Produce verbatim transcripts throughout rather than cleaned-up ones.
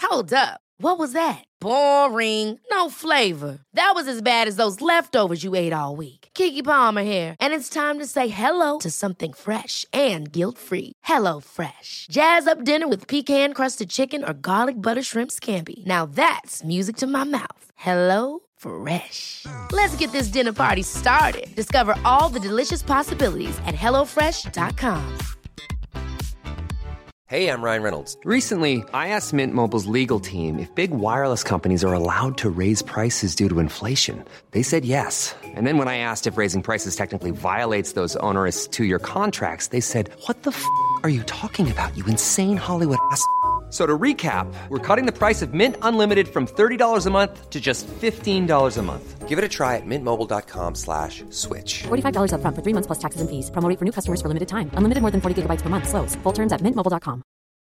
Hold up. What was that? Boring. No flavor. That was as bad as those leftovers you ate all week. Keke Palmer here. And it's time to say hello to something fresh and guilt-free. Hello Fresh. Jazz up dinner with pecan-crusted chicken or garlic butter shrimp scampi. Now that's music to my mouth. Hello Fresh. Let's get this dinner party started. Discover all the delicious possibilities at hello fresh dot com. Hey, I'm Ryan Reynolds. Recently, I asked Mint Mobile's legal team if big wireless companies are allowed to raise prices due to inflation. They said yes. And then when I asked if raising prices technically violates those onerous two-year contracts, they said, what the f*** are you talking about, you insane Hollywood ass f- So to recap, we're cutting the price of Mint Unlimited from thirty dollars a month to just fifteen dollars a month. Give it a try at mintmobile.com slash switch. forty-five dollars up front for three months plus taxes and fees. Promo rate for new customers for limited time. Unlimited more than forty gigabytes per month. Slows full terms at mint mobile dot com.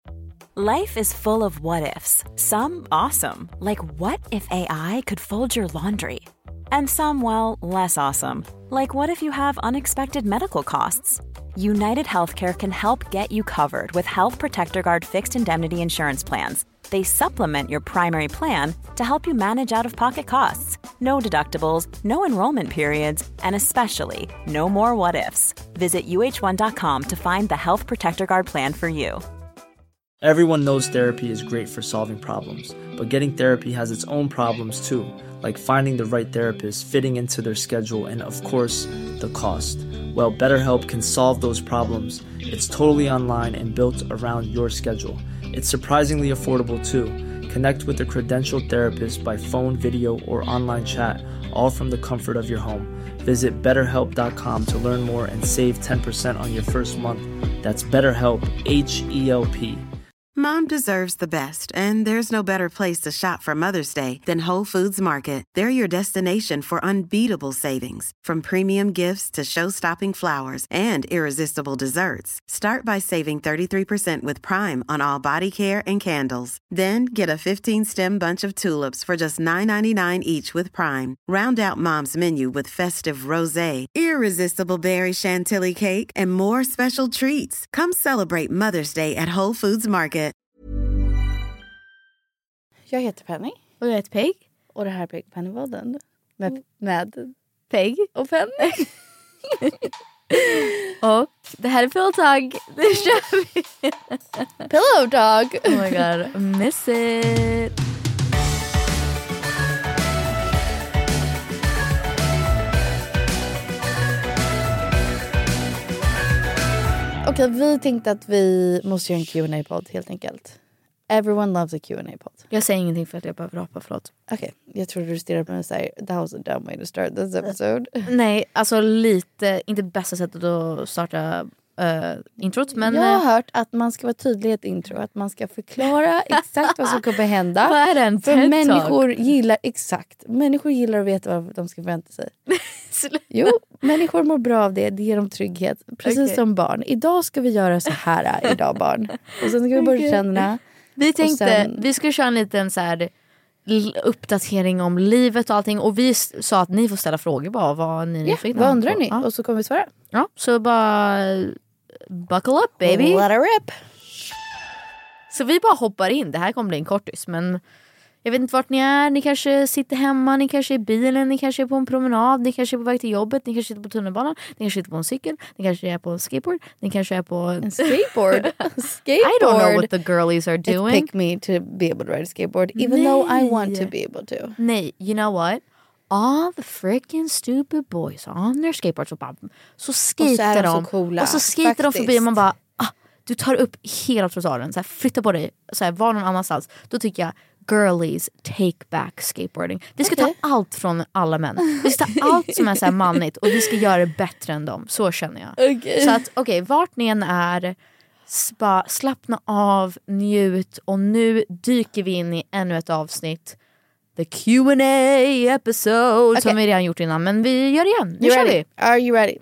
Life is full of what-ifs. Some awesome. Like what if A I could fold your laundry? And some, well, less awesome. Like what if you have unexpected medical costs? United Healthcare can help get you covered with Health Protector Guard fixed indemnity insurance plans. They supplement your primary plan to help you manage out-of-pocket costs. No deductibles, no enrollment periods, and especially no more what-ifs. Visit U H one dot com to find the Health Protector Guard plan for you. Everyone knows therapy is great for solving problems, but getting therapy has its own problems too, like finding the right therapist, fitting into their schedule, and of course, the cost. Well, BetterHelp can solve those problems. It's totally online and built around your schedule. It's surprisingly affordable too. Connect with a credentialed therapist by phone, video, or online chat, all from the comfort of your home. Visit better help dot com to learn more and save ten percent on your first month. That's BetterHelp, H E L P. Mom deserves the best, and there's no better place to shop for Mother's Day than Whole Foods Market. They're your destination for unbeatable savings, from premium gifts to show-stopping flowers and irresistible desserts. Start by saving thirty-three percent with Prime on all body care and candles. Then get a fifteen-stem bunch of tulips for just nine ninety-nine each with Prime. Round out Mom's menu with festive rosé, irresistible berry chantilly cake, and more special treats. Come celebrate Mother's Day at Whole Foods Market. Jag heter Penny. Och jag heter Peg. Och det här är Peg Pennypodden. Med, med Peg och Penny. Och det här är Pillow Talk. Nu kör vi. Pillow Talk. Oh my god, miss it. Okej, vi tänkte att vi måste göra en Q and A-podd helt enkelt. Everyone loves a Q and A-podd. Jag säger ingenting för att jag behöver rapa, förlåt. Okej, okay, jag tror du stirrar på mig och säger that was a dumb way to start this episode. Nej, alltså lite, inte bästa sättet att starta uh, introt. Men jag har hört att man ska vara tydlig i ett intro. Att man ska förklara exakt vad som kommer hända. Vad är det, en För TED-talk? människor gillar, exakt. Människor gillar att veta vad de ska förvänta sig. Jo, människor mår bra av det. Det ger dem trygghet. Precis okay. som barn. Idag ska vi göra så här idag, barn. Och sen ska vi börja känna. Vi tänkte, sen... vi skulle köra en liten så här uppdatering om livet och allting. Och vi sa att ni får ställa frågor bara. Vad ni ja, fick vad undrar ni? Ja. Och så kommer vi svara. Ja, så bara buckle up, baby. Let her rip. Så vi bara hoppar in. Det här kommer bli en kortis, men jag vet inte vart ni är. Ni kanske sitter hemma, ni kanske är i bilen, ni kanske är på en promenad, ni kanske är på väg till jobbet, ni kanske sitter på tunnelbanan, ni kanske sitter på en cykel, ni kanske är på en skateboard, ni kanske är på en skateboard. I skateboard. don't know what the girlies are doing. It picked me to be able to ride a skateboard, even Nej. though I want to be able to. Nej, you know what? All the freaking stupid boys on their skateboards och bara, så skiter de, så coola, och så skiter de förbi och man bara, ah, du tar upp hela trottoaren, så här, flytta på dig, så här, var någon annanstans. Då tycker jag girlies take back skateboarding. Vi ska okay. ta allt från alla män. Vi ska ta allt som är så här mannigt och vi ska göra det bättre än dem. Så känner jag. Okay. Så att okej, okay, vart ni än är, spa, slappna av, njut, och nu dyker vi in i ännu ett avsnitt. The Q and A episode okay. som vi redan gjort innan, men vi gör det igen. Nu you kör ready? vi. Are you ready?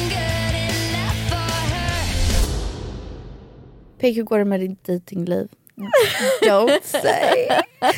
Peg, hur går det med ditt datingliv? Don't say.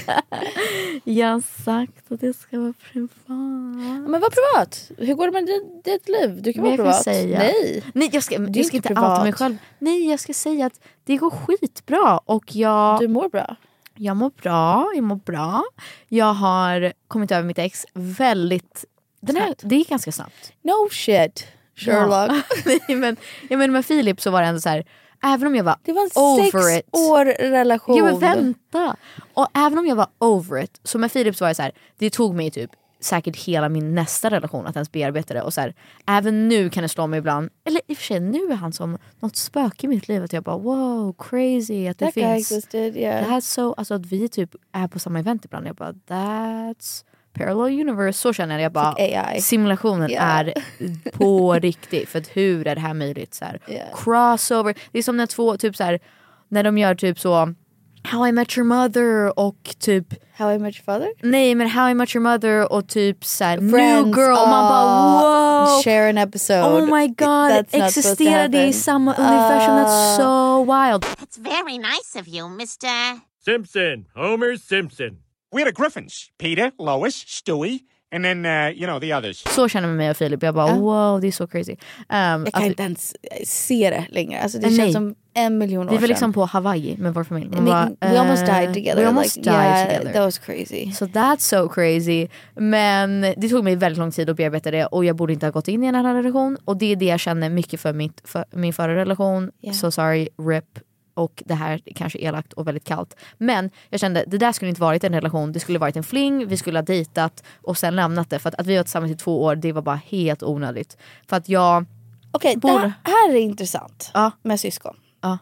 Jag har sagt att det ska vara privat. Men vad privat? Hur går det med ditt, ditt liv? Du kan vara privat. Säga. Nej. Nej, jag ska, du jag ska inte privat. outa mig själv. Nej, jag ska säga att det går skitbra. Och jag... Du mår bra. Jag mår bra, jag mår bra. Jag har kommit över mitt ex väldigt... Den här, det gick ganska snabbt. No shit, Sherlock. Ja. Nej, men, jag menar med Filip så var det ändå så här... Även om jag var det var en over sex it. år relation. Ja men vänta. Och även om jag var over it. Så med Filip så var det så här. Det tog mig typ säkert hela min nästa relation att ens bearbeta det. Och så här, även nu kan det slå mig ibland. Eller i och för sig nu är han som något spök i mitt liv. Att jag bara wow crazy att det That finns. Existed, yeah. That's so, alltså att vi typ är på samma event ibland. Jag bara that's parallel universe. Så känner jag, jag bara A I. simulationen Yeah. är på riktigt. För att hur är det här möjligt? Så här, Yeah. crossover. Det är som när två typ så här, när de gör typ så How I Met Your Mother och typ How I Met Your Father? nej men How I Met Your Mother och typ så här, New Friends, Girl och man bara wow share an episode. oh my god existerar det i samma universum? That's so wild. It's very nice of you, Mister Simpson, Homer Simpson. We're the Griffins. Peter, Lois, Stewie, and then, uh, you know, the others. Så känner man mig och Filip. Jag bara Ja. wow, det är så crazy. Um, Jag kan att, inte ens se det längre. Alltså det Nej. känns som en miljon år vi var sedan. liksom på Hawaii med vår familj. Man We, bara, we almost eh, died together. We almost like, died yeah, together. that was crazy. So that's so crazy. Men det tog mig väldigt lång tid att bearbeta det. Och jag borde inte ha gått in i en annan relation. Och det är det jag känner mycket för, mitt, för min förra relation. Yeah. So sorry, rip. Och det här är kanske elakt och väldigt kallt. Men jag kände, det där skulle inte varit en relation. Det skulle varit en fling, vi skulle ha dejtat och sen lämnat det. För att, att vi var tillsammans i två år, det var bara helt onödigt. För att jag... Okej, okay, det här är intressant. Ja. Med syskon. Ja.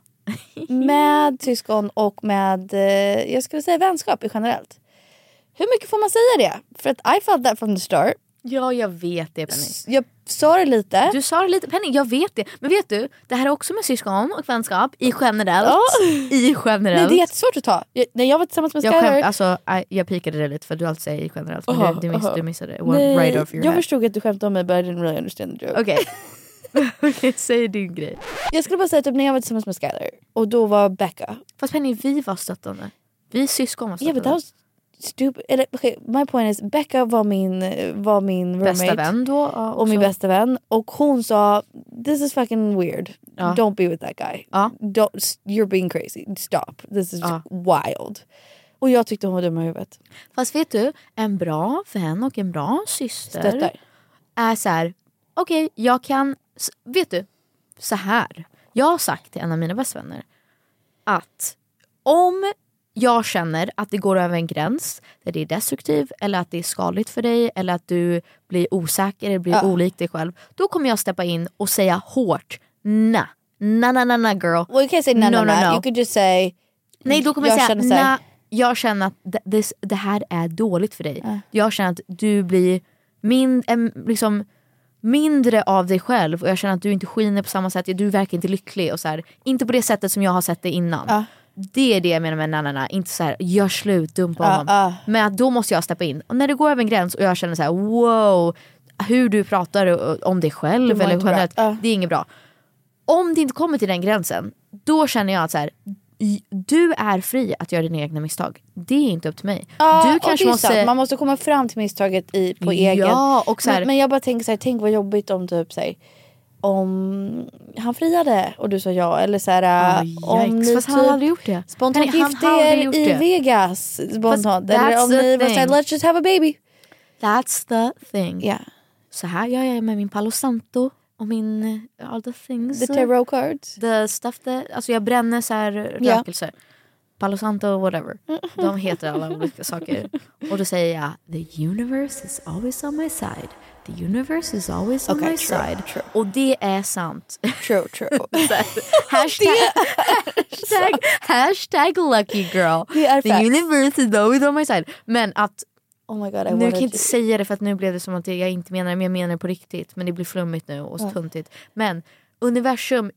Med syskon och med, eh, jag skulle säga vänskap i generellt. Hur mycket får man säga det? För att I felt that from the start. Ja, jag vet det, Penny. Jag sa det lite. Du sa det lite, Penny, jag vet det. Men vet du, det här är också med syskon och vänskap i generellt. Oh. I generellt. Nej, det är jättesvårt att ta. Jag, när jag var tillsammans med jag, Skyler. skämt, alltså, I, jag pikade det lite för du alltid säger i generellt. Men Aha, du, du, miss, aha. du missade det. Nej, Right off your jag head. förstod att du skämtade om mig, but I didn't really understand the joke. Okej. Okay. Okay, säg din grej. Jag skulle bara säga typ när jag var tillsammans med Skyler. Och då var Becca. Fast Penny, vi var stöttande. Vi syskon var Yeah, stöttande. but that was stupid. Eller, okay, my point is, Becca var min, var min roommate. Bästa vän då. Ja, och min bästa vän. Och hon sa, this is fucking weird. Ja. Don't be with that guy. Ja. Don't, you're being crazy. Stop. This is Ja. wild. Och jag tyckte hon var dum i huvudet. Fast vet du, en bra vän och en bra syster Stöttar. är så här. Okej, okay, jag kan, vet du, så här. Jag har sagt till en av mina bästa vänner att om jag känner att det går över en gräns där det är destruktiv eller att det är skadligt för dig eller att du blir osäker eller blir Ja. olik dig själv, då kommer jag steppa in och säga hårt na, na na na na girl. Well, you can't say no, no, no, no. You could just say, Nej, då kommer jag, jag säga känner så här- na, jag känner att det, det, det här är dåligt för dig. Ja. Jag känner att du blir min, em, liksom mindre av dig själv och jag känner att du inte skiner på samma sätt, du verkar inte lycklig och så här, inte på det sättet som jag har sett det innan. Ja. Det är det jag menar med nanana, inte så här gör slut, dumpa Ja, honom. ja. Men att då måste jag steppa in. Och när det går över en gräns och jag känner så här: wow, hur du pratar om dig Det själv var eller inte bra. generellt, Ja. det är inget bra. Om det inte kommer till den gränsen, då känner jag att så här, du är fri att göra dina egna misstag. Det är inte upp till mig. Ja, Du och kanske det är måste... sant. Man måste komma fram till misstaget i, på Ja, egen. och så här- men, men jag bara tänker så här, tänk vad jobbigt om typ så här, om han friade och du sa ja, eller så här, Oh, om yikes. ni Fast han har typ aldrig gjort det. spontant Han- han gifte har aldrig er gjort i det. Vegas spontant, Fast eller that's om the ni var såhär, thing. let's just have a baby. That's the thing. Yeah. Så här gör jag med min Palo Santo och min all the things. The tarot cards. The stuff that, alltså jag bränner så här Ja. rökelser. Palo Santo, whatever. De heter alla olika saker. Och då säger jag, the universe is always on my side. The universe is always on Okay, my true, side. true. Och det är sant. True, true. hashtag, hashtag, hashtag lucky girl. Det är The facts. universe is always on my side. Men att Oh my god, I nu kan wanted jag inte to- säga det för att nu blev det som att jag inte menar det, men jag menar det på riktigt. Men det blir flummigt nu och Ja. tuntigt. Men universum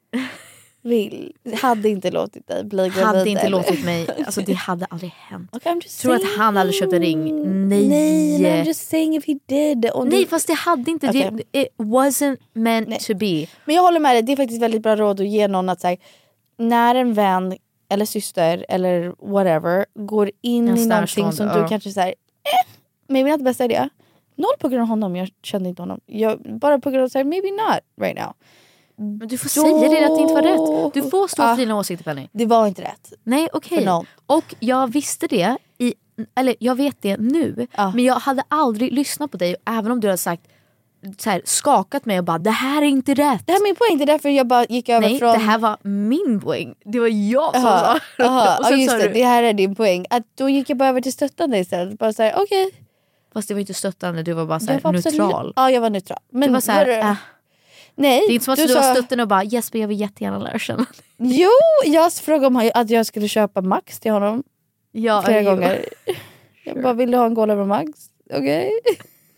vill, hade inte låtit dig bli gravid. hade inte eller? låtit mig, alltså det hade aldrig hänt. Okay, I'm just Tror att saying. han hade köpt en ring? Nej. Nej, men I'm just saying if he did. Och Nej, du- fast det hade inte, Okej. det, it wasn't meant Nej. to be. Men jag håller med dig, det är faktiskt väldigt bra råd att ge någon att säga, när en vän eller syster eller whatever går in En i någonting som ja. du kanske säger eh, maybe not bästa idé. Noll på grund av honom, jag kände inte honom. Jag, bara på grund av såhär, maybe not right now. Men du får Då... säga det att det inte var rätt. Du får stå för ah, dina åsikter, Penny. Det var inte rätt. Nej, okej. Okay. Och jag visste det i, eller jag vet det nu. Ah. Men jag hade aldrig lyssnat på dig. Även om du hade sagt så här, skakat mig och bara, det här är inte rätt. Det här är min poäng, det är därför jag bara gick över Nej, från... Nej, det här var min poäng. Det var jag som aha, sa aha, och sen just sa det, du... det här är din poäng. Att då gick jag bara över till stöttande istället. Bara såhär, okej. Okay. Fast det var inte stöttande, du var bara såhär var neutral. Absolut, ja, jag var neutral. Men du var såhär, var, äh. Nej, det är inte som att du, du sa... var stöttande och bara, Jesper jag vill jättegärna lära känna. Jo, jag frågade om att jag skulle köpa Max till honom. Ja, flera jo. gånger. Jag bara, vill du ha en Cola med Max? Okej. Okay.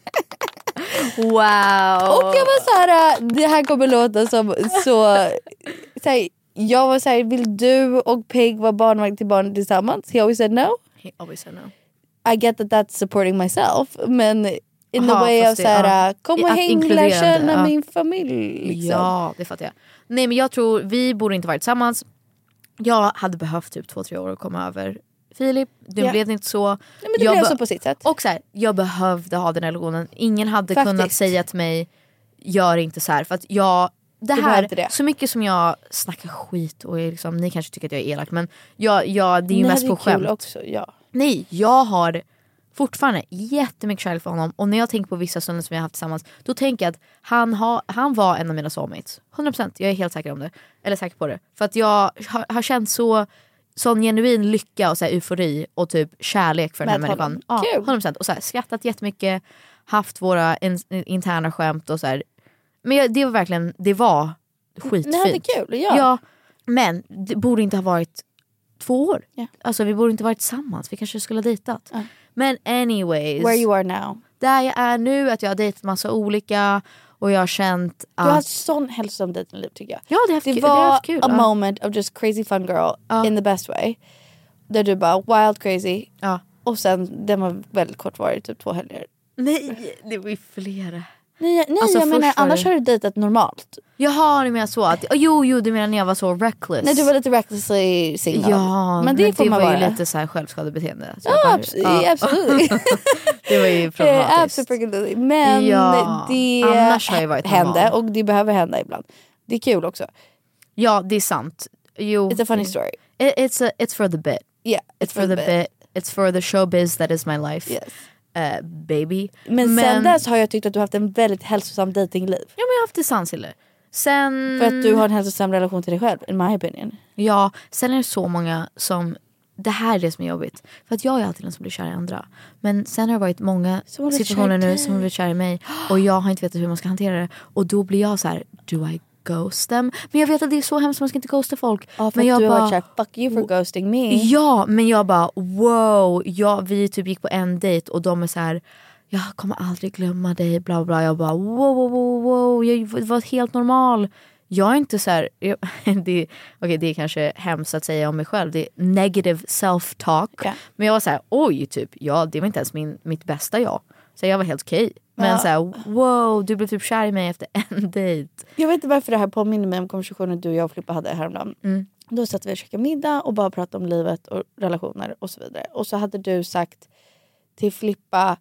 Wow. Och jag var så här, det här kommer låta som så, så här, jag var så här, vill du och Peg vara barnvakt till barn tillsammans? He always said no. He always said no. I get that that's supporting myself, men in Aha, the way of det, så här, ja. kom och häng, lär känna ja. min familj liksom. Ja, det fattar jag. Nej, men jag tror vi borde inte vara tillsammans. Jag hade behövt typ två, tre år att komma över Filip, det yeah. blev inte så. Nej, men det jag blev be- så på sitt sätt. Och så här, jag behövde ha den här relationen. Ingen hade Faktiskt. kunnat säga till mig, gör inte så här. För att jag, det här, det. så mycket som jag snackar skit och är liksom, ni kanske tycker att jag är elak, men jag, jag, det är ju Nej, mest det är på skämt. också, ja. Nej, jag har fortfarande jättemycket kärlek för honom. Och när jag tänker på vissa stunder som vi har haft tillsammans, då tänker jag att han, har, han var en av mina soulmates. hundra procent, jag är helt säker om det. Eller säker på det. För att jag har, har känt så sån genuin lycka och så här, eufori och typ kärlek för den här människan. Ja, hundra procent. Och så här, skrattat jättemycket, haft våra in, interna skämt och så här. Men jag, det var verkligen, det var skitfint. Det hade kul, ja. ja. Men det borde inte ha varit två år. Yeah. Alltså vi borde inte varit tillsammans. Vi kanske skulle ha dejtat. Uh. Men anyways. Where you are now. Där jag är nu, att jag har dejtat massa olika. Och jag har känt att... Du har sån hälsosam dejtingliv tycker jag. Ja, det, det kul, var det har haft kul. a ja. moment of just crazy fun girl ja. in the best way. Där du bara wild crazy. Ja. Och sen, den var väldigt kortvarig, typ två helger. Nej, det var ju flera. Nej, nej alltså, jag menar annars det... har du dejtat normalt. Jaha, du menar så att, oh, jo, jo, du menar när jag var så reckless. Nej, du var lite recklessly single. Ja, men det, men får det man var vara. ju lite så här självskadebeteende. Så ja, bara, abs- ja, absolut. Det var ju problematiskt. Absolut. Men ja, det annars har jag varit hände och det behöver hända ibland. Det är kul också. Ja, det är sant. Jo, it's a funny story. It, it's, a, it's for the bit. Yeah, it's, it's for, for the bit. bit. It's for the showbiz that is my life. Yes. Uh, baby. Men, men sen dess har jag tyckt att du har haft en väldigt hälsosam datingliv. Ja, men jag har haft det sansille. Sen... För att du har en hälsosam relation till dig själv, in my opinion. Ja, sen är det så många som... Det här är det som är jobbigt. För att jag är alltid den som blir kär i andra. Men sen har det varit många situationer nu som har blivit kär i mig. Och jag har inte vetat hur man ska hantera det. Och då blir jag så här, do I ghost them? Men jag vet att det är så hemskt, man ska inte ghosta folk. Ja, för men jag du bara, har varit fuck you for ghosting me. Ja, men jag bara, wow. Ja, vi typ gick på en dejt och de är så här, jag kommer aldrig glömma dig, bla bla. Jag bara, wow, wow, wow, wow. Jag var helt normal. Jag är inte så här, jag, det, okay, det är kanske hemskt att säga om mig själv. Det är negative self-talk. Yeah. Men jag var så här, oj typ, ja, det var inte ens min, mitt bästa jag. Så jag var helt okej. Okay. Men ja. så här, wow, du blev typ kär i mig efter en dejt. Jag vet inte varför det här påminner mig om konversationen du, jag och Flippa hade häromdagen. Mm. Då satt vi och käkade middag och bara pratade om livet och relationer och så vidare. Och så hade du sagt till Flippa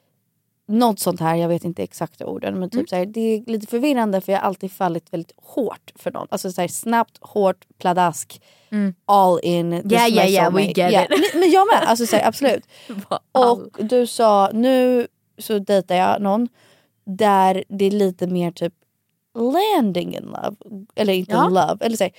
något sånt här, jag vet inte exakta orden, men typ mm. så här, det är lite förvirrande för jag har alltid fallit väldigt hårt för någon. Alltså så här, snabbt, hårt, pladask, mm. all in. Yeah, yeah, yeah, we get yeah. it. Men jag med, alltså så här, absolut. Och du sa, nu så dejtar jag någon där det är lite mer typ landing in love. Eller inte ja. love, eller så här,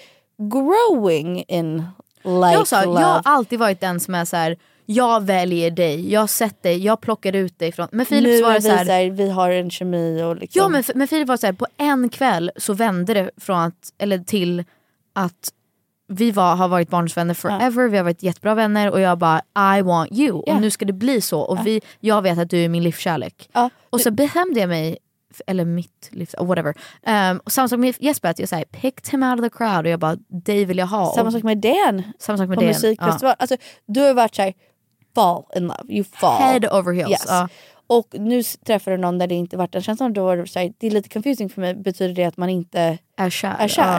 growing in like jag sa, love. Jag har alltid varit den som är så här, jag väljer dig, jag sett dig, jag plockar ut dig från. Men Filip nu var det så här, här, vi har en kemi och liksom. Ja, men, men Filip var så här, på en kväll så vände det från att, eller till att vi var, har varit barndomsvänner forever, ja. vi har varit jättebra vänner och jag bara, I want you. Ja. Och nu ska det bli så. Och ja. vi, jag vet att du är min livskärlek. Ja. Och så bestämde jag mig, eller mitt livs, whatever. Um, och samma sak med Jesper, att jag säger picked him out of the crowd och jag bara, dig vill jag ha. Samma sak med Dan. Samma sak med på Dan. musikfestival. Ja. Alltså, du har varit såhär, fall in love, you fall. Head over heels. Yes. Ja. Och nu träffar du någon där det inte varit en känsla, då var det, så här, det är lite confusing för mig, betyder det att man inte är kär? Är kär? Ja.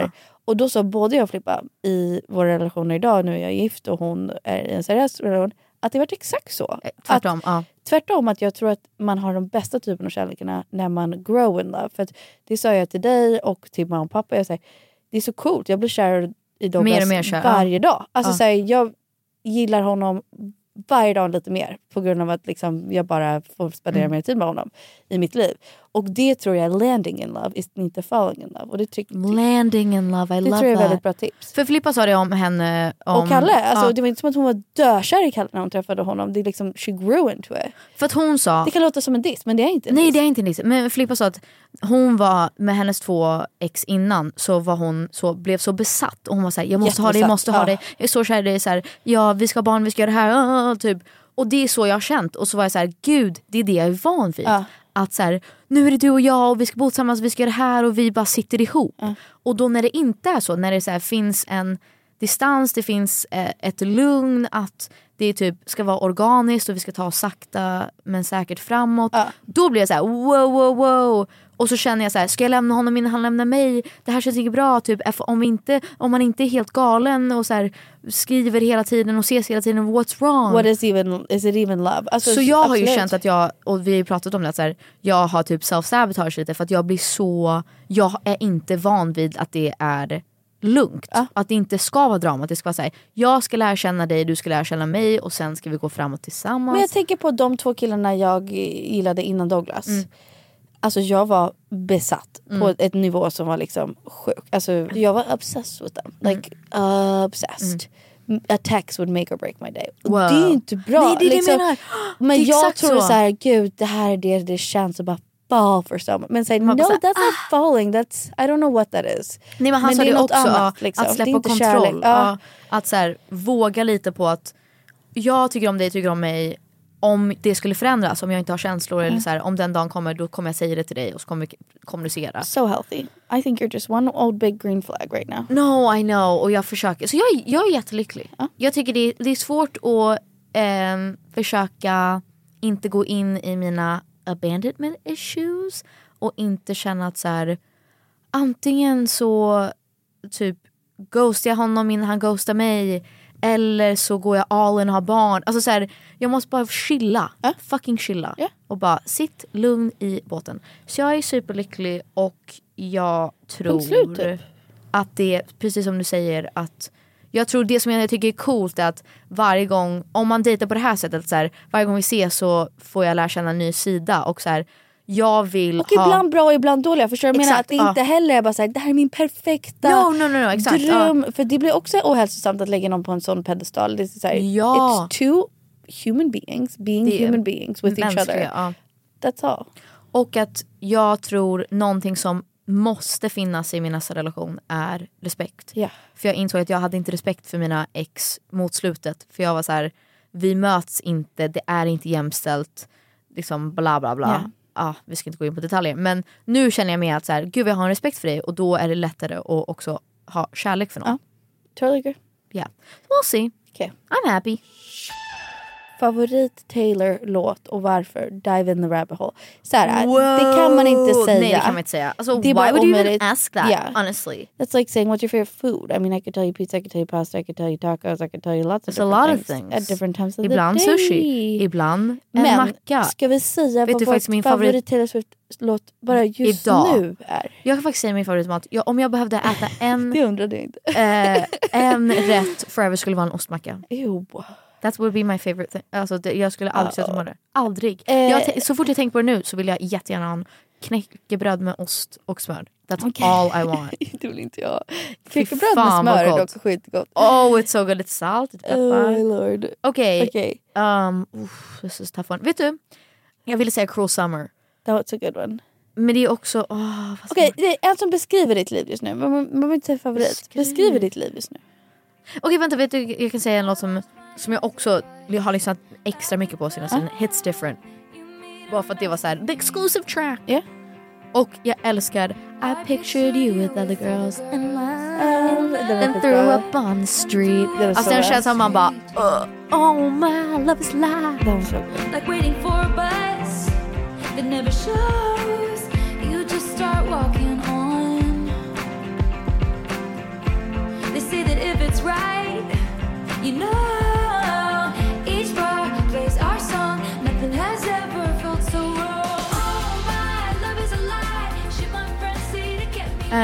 Och då sa både jag och Filippa i våra relationer idag, nu är jag gift och hon är i en seriös relation, att det varit exakt så. Tvärtom, att, ja. Tvärtom, att jag tror att man har de bästa typen av kärlekarna när man grow in love. För att det sa jag till dig och till mamma och pappa. Jag säger, det är så coolt, jag blir kär i Douglas mer och mer kär, varje ja. dag. Alltså ja. så här, jag gillar honom varje dag lite mer. På grund av att liksom, jag bara får spendera mm. mer tid med honom i mitt liv. Och det tror jag är landing in love, inte falling in love. Och det tycker, landing in love, I det love tror jag är that. väldigt bra tips. För Filippa sa det om henne. Om, och Kalle, alltså, ja. det var inte som att hon var dökär i Kalle när hon träffade honom. Det är liksom, she grew into it. För att hon sa... Det kan låta som en diss, men det är inte en Nej, diss. det är inte en diss. Men Filippa sa att hon var med hennes två ex innan, så var hon så, blev så besatt. Och hon var såhär, jag måste ha det, jag måste ha ja. det. Jag är så kär i det, så här, ja vi ska ha barn, vi ska göra det här, typ. Och det är så jag har känt. Och så var jag så här, gud, det är det jag är van vid. Ja. Att så här, nu är det du och jag och vi ska bo tillsammans, vi ska göra det här och vi bara sitter ihop. Ja. Och då när det inte är så, när det så här, finns en distans, det finns eh, ett lugn, att det typ ska vara organiskt och vi ska ta sakta men säkert framåt. Ja. Då blir jag så här, wow, wow, wow. Och så känner jag så här, ska jag lämna honom innan han lämnar mig? Det här känns inte bra. Typ, om, vi inte, om man inte är helt galen och så här, skriver hela tiden och ses hela tiden, what's wrong? What is, even, is it even love? Alltså, så jag absolut. har ju känt att jag, och vi har ju pratat om det, att så här, jag har typ self-sabotage lite för att jag blir så, jag är inte van vid att det är lugnt. Ja. Att det inte ska vara drama, att det ska vara så här, jag ska lära känna dig, du ska lära känna mig och sen ska vi gå framåt tillsammans. Men jag tänker på de två killarna jag gillade innan Douglas. Mm. Alltså jag var besatt mm. på ett nivå som var liksom sjuk. Alltså jag var obsessed with them. Like mm. obsessed. Mm. Attacks would make or break my day. Wow. Det är inte bra. Nej, det är liksom. det jag Men det jag tror så. så här, gud, det här är det det känns att bara fall for someone. Men säg, no, bara, that's not ah. falling. That's, I don't know what that is. Nej, men han sa det det också, annat, liksom. att släppa kontroll. Ja. Att så här, våga lite på att jag tycker om dig, tycker om mig. Om det skulle förändras, om jag inte har känslor mm. eller så här, om den dagen kommer, då kommer jag säga det till dig och så kommer vi kommunicera. So healthy. I think you're just one old big green flag right now. No, I know. Och jag försöker. Så jag, jag är jättelycklig. Uh. Jag tycker det, det är svårt att eh, försöka inte gå in i mina abandonment issues och inte känna att så här, antingen så typ ghostar jag honom innan han ghostar mig. Eller så går jag all in och har barn. Alltså så här, jag måste bara chilla. Äh? Fucking chilla. Yeah. Och bara sitt lugn i båten. Så jag är superlycklig. Och jag tror slut, typ. att det, precis som du säger, att jag tror det som jag tycker är coolt är att varje gång, om man dejtar på det här sättet så här, varje gång vi ses så får jag lära känna en ny sida. Och så här, jag vill och ha... ibland bra och ibland dåliga. Förstår du? Jag menar att det ja. inte heller är bara såhär, det här är min perfekta no, no, no, no, exakt. dröm. Ja. För det blir också ohälsosamt att lägga någon på en sån pedestal. Det är så här, ja. it's two human beings being det human beings with each other. Ja. That's all. Och att jag tror någonting som måste finnas i min nästa relation är respekt. Yeah. För jag insåg att jag hade inte respekt för mina ex mot slutet. För jag var så här, vi möts inte, det är inte jämställt. Liksom bla bla bla. Yeah. Ah, vi ska inte gå in på detaljer. Men nu känner jag mer att så här, gud jag har en respekt för dig. Och då är det lättare att också ha kärlek för någon. Ja, totally agree. Yeah. We'll see. Okay. I'm happy. Favorit Taylor-låt och varför? Dive in the rabbit hole. Så här, det kan man inte säga. Nej, det kan man inte säga. Alltså, why would you even it, ask that, yeah. honestly? That's like saying, what's your favorite food? I mean, I could tell you pizza, I could tell you pasta, I could tell you tacos, I could tell you lots of There's different a lot things, of things. at different times of ibland the day. Sushi, ibland en Men, macka. ska vi säga Vet vad du vår faktiskt min favorit favorit Taylor Swift-låt bara just idag nu är? Jag kan faktiskt säga min favoritmat. Jag, om jag behövde äta en det undrade jag inte. eh, en rätt forever skulle vara en ostmacka. Jo. That would be my favorite thing. Alltså, det, jag skulle aldrig sätta på det. Aldrig. Eh. Jag, så fort jag tänker på det nu så vill jag jättegärna ha en knäckebröd med ost och smör. That's okay. all I want. Det vill inte jag. Knäckebröd med smör är dock skitgott. Oh, it's so good. It's salt, it's pepper. Oh lord. Okej. Okay. Okay. Um, oof, this is a tough one. Vet du? Jag ville säga Cruel Summer. That was a good one. Men det är också... Oh, Okej, okay, det är en som beskriver ditt liv just nu. Man, man, man vill inte säga favorit. Beskriver. beskriver ditt liv just nu. Okej, okay, vänta. Vet du, jag kan säga en låt som, som jag också har lyssnat extra mycket på senaste. Uh. Hits Different. Bara för att det var så här, the exclusive track. Yeah. Och jag älskar I pictured you with other girls in love. Um, Then threw up on the street. Alltså den känns som man bara uh, oh my love is live. Den var så good. Like waiting for a bus that never shows. You just start walking on.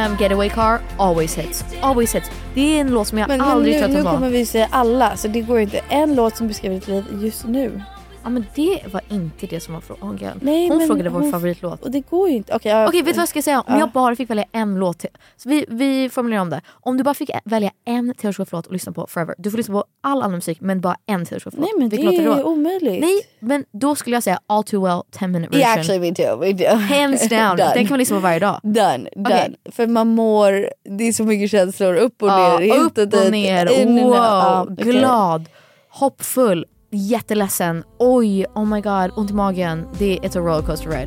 um, Getaway Car, always hits. Always hits. Det är en låt som jag men, aldrig men nu, trött på. Nu kommer vi säga alla, så det går inte. En låt som beskriver ditt liv just nu. Ja, men det var inte det som var frågan. Oh, Nej, hon men frågade vår hon, favoritlåt. Och det går ju inte. Okej, okay, okay, vet du vad jag ska säga? Om ja. jag bara fick välja en låt till, så vi, vi formulerar om det. Om du bara fick välja en Taylor Swift-låt och lyssna på forever. Du får lyssna på all annan musik, men bara en Taylor Swift-låt. Nej, men Vilken det är det omöjligt. Nej, men då skulle jag säga All Too Well ten minute version. Yeah, actually we do, we do. Hands down. Den kan man lyssna på varje dag. Done, done. Okay. För man mår, det är så mycket känslor upp och ja, ner. Upp och, och ner. In wow, uh, okay. glad, hoppfull, jätteledsen. Oj, oh my god, ont i magen. Det är It's a rollercoaster ride.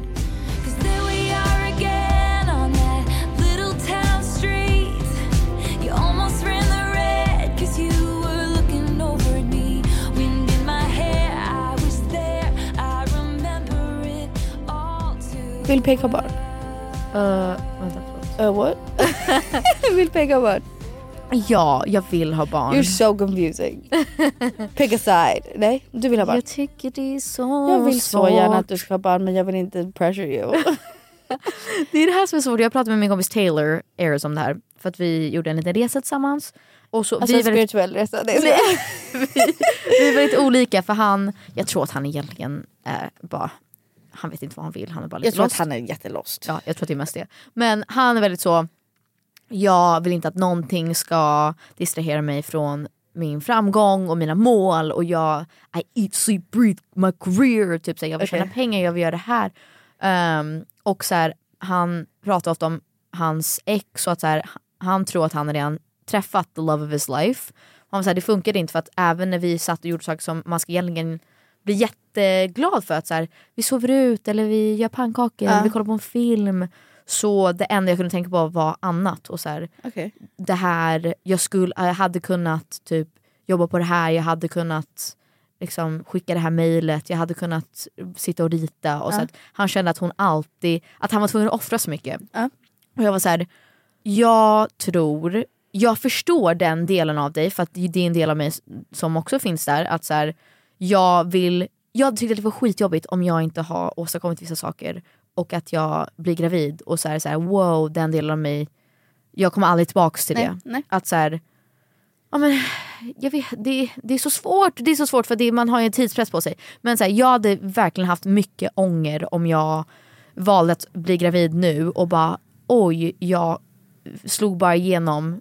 Vill peka barn? Uh, vänta, uh, what? Vill peka barn? Ja, jag vill ha barn. You're so confusing. Pick a side. Nej, du vill ha barn. Jag tycker det är så Jag vill svårt. så gärna att du ska ha barn, men jag vill inte pressure you. Det är det här som är svårt. Jag pratade med min kompis Taylor Ayers om det här. För att vi gjorde en liten resa tillsammans. Och så, alltså vi en spirituell resa. Det är vi, vi, vi är väldigt olika. För han, jag tror att han egentligen är bara... Han vet inte vad han vill. Han är bara lite jag tror lost. att han är jättelost. Ja, jag tror att det är mest det. Men han är väldigt så... Jag vill inte att någonting ska distrahera mig från min framgång och mina mål. Och jag... I eat, sleep, breathe my career. Typ så jag vill okay. tjäna pengar, jag vill göra det här. Um, och så här, han pratar ofta om hans ex. Och att så här, han tror att han redan träffat the love of his life. Han sa det funkade inte, för att även när vi satt och gjorde saker som man ska egentligen bli jätteglad för, att så här, vi sover ut eller vi gör pannkakor, ja. vi kollar på en film, så det enda jag kunde tänka på var annat. Och så här, okay. det här, jag, skulle, jag hade kunnat typ jobba på det här, jag hade kunnat liksom skicka det här mejlet, jag hade kunnat sitta och rita. Och ja. så att han kände att hon alltid, att han var tvungen att offra så mycket. Ja. Och jag var så här, jag tror, jag förstår den delen av dig, för att det är en del av mig som också finns där, att så här, jag vill, jag tyckte att det var skitjobbigt om jag inte har åstadkommit vissa saker och att jag blir gravid och så här, så här wow, den delen av mig, jag kommer aldrig tillbaks till nej, det. Nej. Att så här, ja men jag vet, det, det är så svårt, det är så svårt för det, man har ju en tidspress på sig. Men så här, jag hade verkligen haft mycket ånger om jag valde att bli gravid nu och bara oj, jag slog bara igenom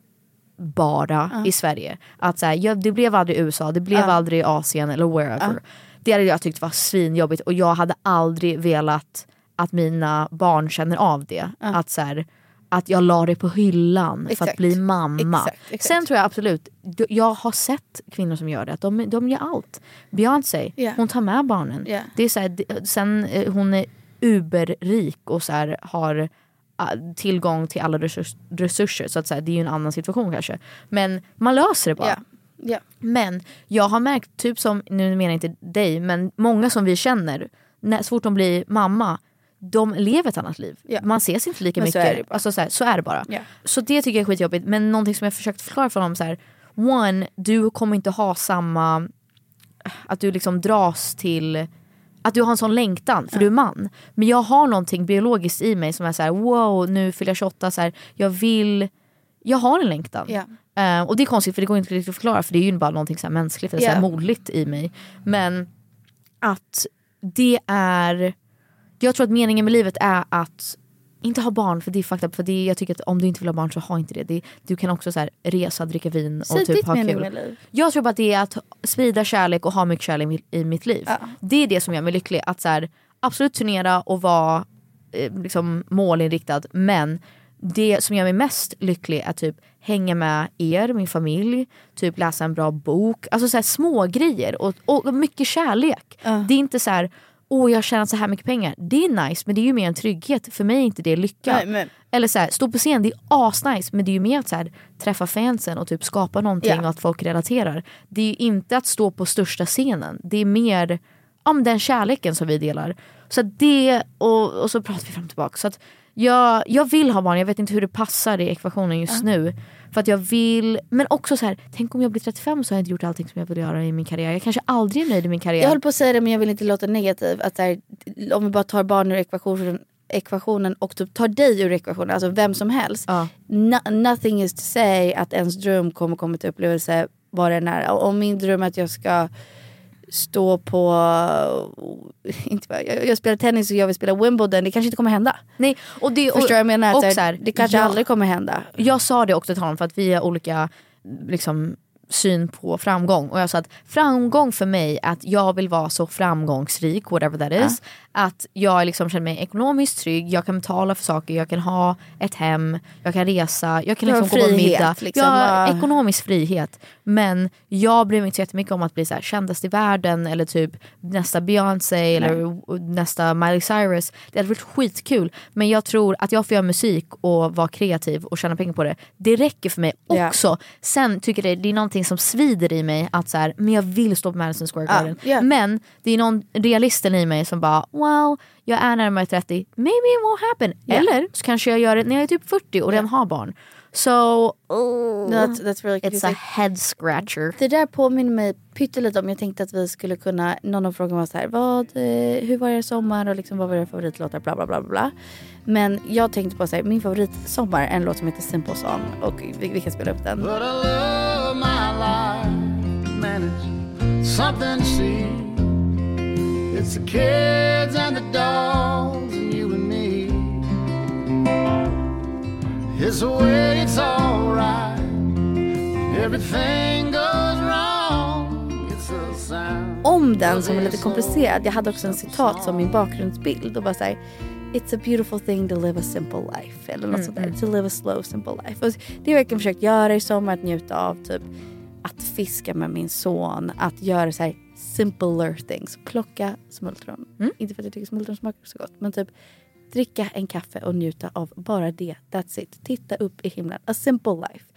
bara uh. i Sverige. Att så här, jag, det blev aldrig U S A, det blev uh. aldrig Asien eller wherever. Uh. Det hade jag tyckt var svinjobbigt, och jag hade aldrig velat att mina barn känner av det. Uh. Att så här, att jag la det på hyllan exakt. För att bli mamma. Exakt, exakt. Sen tror jag absolut, jag har sett kvinnor som gör det, att de, de gör allt. Beyoncé, yeah. hon tar med barnen. Yeah. Det är så här, sen hon är uberrik och så här, har tillgång till alla resurs, resurser, så att säga, det är ju en annan situation kanske, men man löser det bara. Yeah. Yeah. Men jag har märkt, typ som, nu menar jag inte dig, men många som vi känner, när, så fort de blir mamma, de lever ett annat liv. Yeah. Man ses inte lika men mycket. Så är det bara. Alltså, så, här, så är det bara. Yeah. Så det tycker jag är skitjobbigt. Men någonting som jag försökt förklara för dem, så här, one, du kommer inte ha samma, att du liksom dras till, att du har en sån längtan, för ja. Du är man. Men jag har någonting biologiskt i mig som är så här: wow, nu fyller jag tjugoåtta, så här, jag vill, jag har en längtan. Ja. Uh, och det är konstigt, för det går inte riktigt att förklara, för det är ju bara någonting så här mänskligt eller ja. så här modligt i mig. Men att det är, jag tror att meningen med livet är att inte ha barn, för det är fucked up, för det, jag tycker att om du inte vill ha barn så ha inte det, det du kan också så här resa, dricka vin och så typ ha kul. Liv. Jag tror bara att det är att sprida kärlek och ha mycket kärlek i mitt liv. Ja. Det är det som gör mig lycklig, att så här, absolut turnera och vara eh, liksom målinriktad, men det som gör mig mest lycklig är typ hänga med er, min familj, typ läsa en bra bok, alltså så här små grejer och, och mycket kärlek. Ja. Det är inte så här, åh, jag tjänar så här mycket pengar. Det är nice, men det är ju mer en trygghet. För mig är inte det lycka. Nej, men... Eller så här, stå på scen, det är asnice, men det är ju mer att så här, träffa fansen och typ skapa någonting, ja. Och att folk relaterar. Det är ju inte att stå på största scenen. Det är mer om den kärleken som vi delar. Så det, och, och så pratar vi fram och tillbaka. Så att jag, jag vill ha barn, jag vet inte hur det passar i ekvationen just ja. Nu. För att jag vill, men också så här, tänk om jag blir trettiofem så har jag inte gjort allting som jag vill göra i min karriär. Jag kanske aldrig är nöjd i min karriär. Jag håller på att säga det, men jag vill inte låta negativ. Att här, om vi bara tar barn ur ekvationen, ekvationen och typ tar dig ur ekvationen, alltså vem som helst. Ja. No, nothing is to say att ens dröm kommer komma till upplevelse vad det är. Om min dröm är att jag ska stå på inte bara, jag, jag spelar tennis och jag vill spela Wimbledon, det kanske inte kommer hända. Nej, och det, och, förstår jag menar, och att så här, det kanske jag, aldrig kommer hända. Jag sa det också till honom för att vi har olika liksom syn på framgång, och jag sa att framgång för mig är att jag vill vara så framgångsrik, whatever that is, ja. Att jag liksom känner mig ekonomiskt trygg, jag kan betala för saker, jag kan ha ett hem, jag kan resa, jag kan liksom gå på middag, liksom. Jag har ekonomisk frihet, men jag bryr mig inte så jättemycket om att bli så här kändast i världen eller typ nästa Beyoncé Nej. eller nästa Miley Cyrus. Det hade varit skitkul, men jag tror att jag får göra musik och vara kreativ och tjäna pengar på det, det räcker för mig också. Yeah. Sen tycker jag det är någonting som svider i mig att så här, men jag vill stå på Madison Square Garden. Uh, yeah. Men det är någon realisten i mig som bara, wow, jag är närmare trettio, maybe it won't happen. Yeah. Eller så kanske jag gör det när jag är typ fyrtio och yeah. redan har barn. So, oh, no, that's, that's really it's a head scratcher. Det där påminner mig pyttelite om, jag tänkte att vi skulle kunna, någon av frågorna var så här, vad, eh, hur var det sommar och liksom, vad var det favoritlåtar, bla bla bla bla. Men jag tänkte på så här, min favoritsommar är en låt som heter Simple Song, och vi, vi kan spela upp den. But I love my life, man, it's something to see. It's the kids and the dogs and you and me. It's the way it's all right. Everything goes wrong. It's a sound. Om den som är lite komplicerad, jag hade också en citat som min bakgrundsbild och bara säger, it's a beautiful thing to live a simple life, eller något mm, sånt där. Mm. To live a slow simple life. Och det har jag verkligen försökt göra i sommar, att njuta av typ att fiska med min son, att göra så här simpler things, plocka smultron. Mm. Inte för att jag tycker smultron smakar så gott, men typ dricka en kaffe och njuta av bara det. That's it. Titta upp i himlen. A simple life.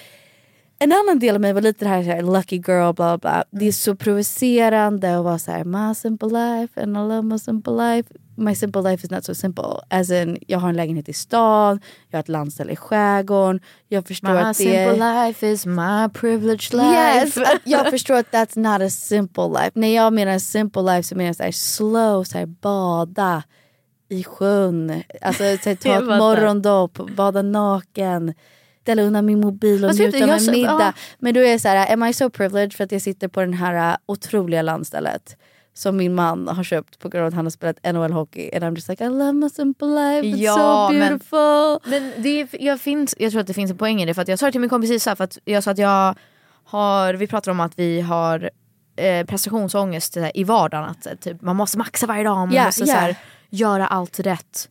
En annan del av mig var lite det här, så här lucky girl, bla bla. Det är så provocerande att vara så här, my simple life and I love my simple life. My simple life is not so simple. As in, jag har en lägenhet i stan, jag har ett landställe i skärgården. Jag förstår my att det simple life is my privileged life. Yes, jag förstår att that's not a simple life. När jag menar simple life så menar jag så här slow, så här bada i sjön. Alltså så här, ta ett morgondopp, bada naken. Ställa undan min mobil och njuta med middag. Ja. Men då är jag så här, am I so privileged för att jag sitter på den här otroliga landstället som min man har köpt på grund av att han har spelat N H L-hockey. And I'm just like, I love my simple life. It's ja, so beautiful. Men, men det, jag, finns, jag tror att det finns en poäng i det. För att jag sa till min kompis Isa, för att jag sa att jag har, vi pratar om att vi har eh, prestationsångest här, i vardagen. Att typ, man måste maxa varje dag. Man yeah, måste yeah. Så här, göra allt rätt.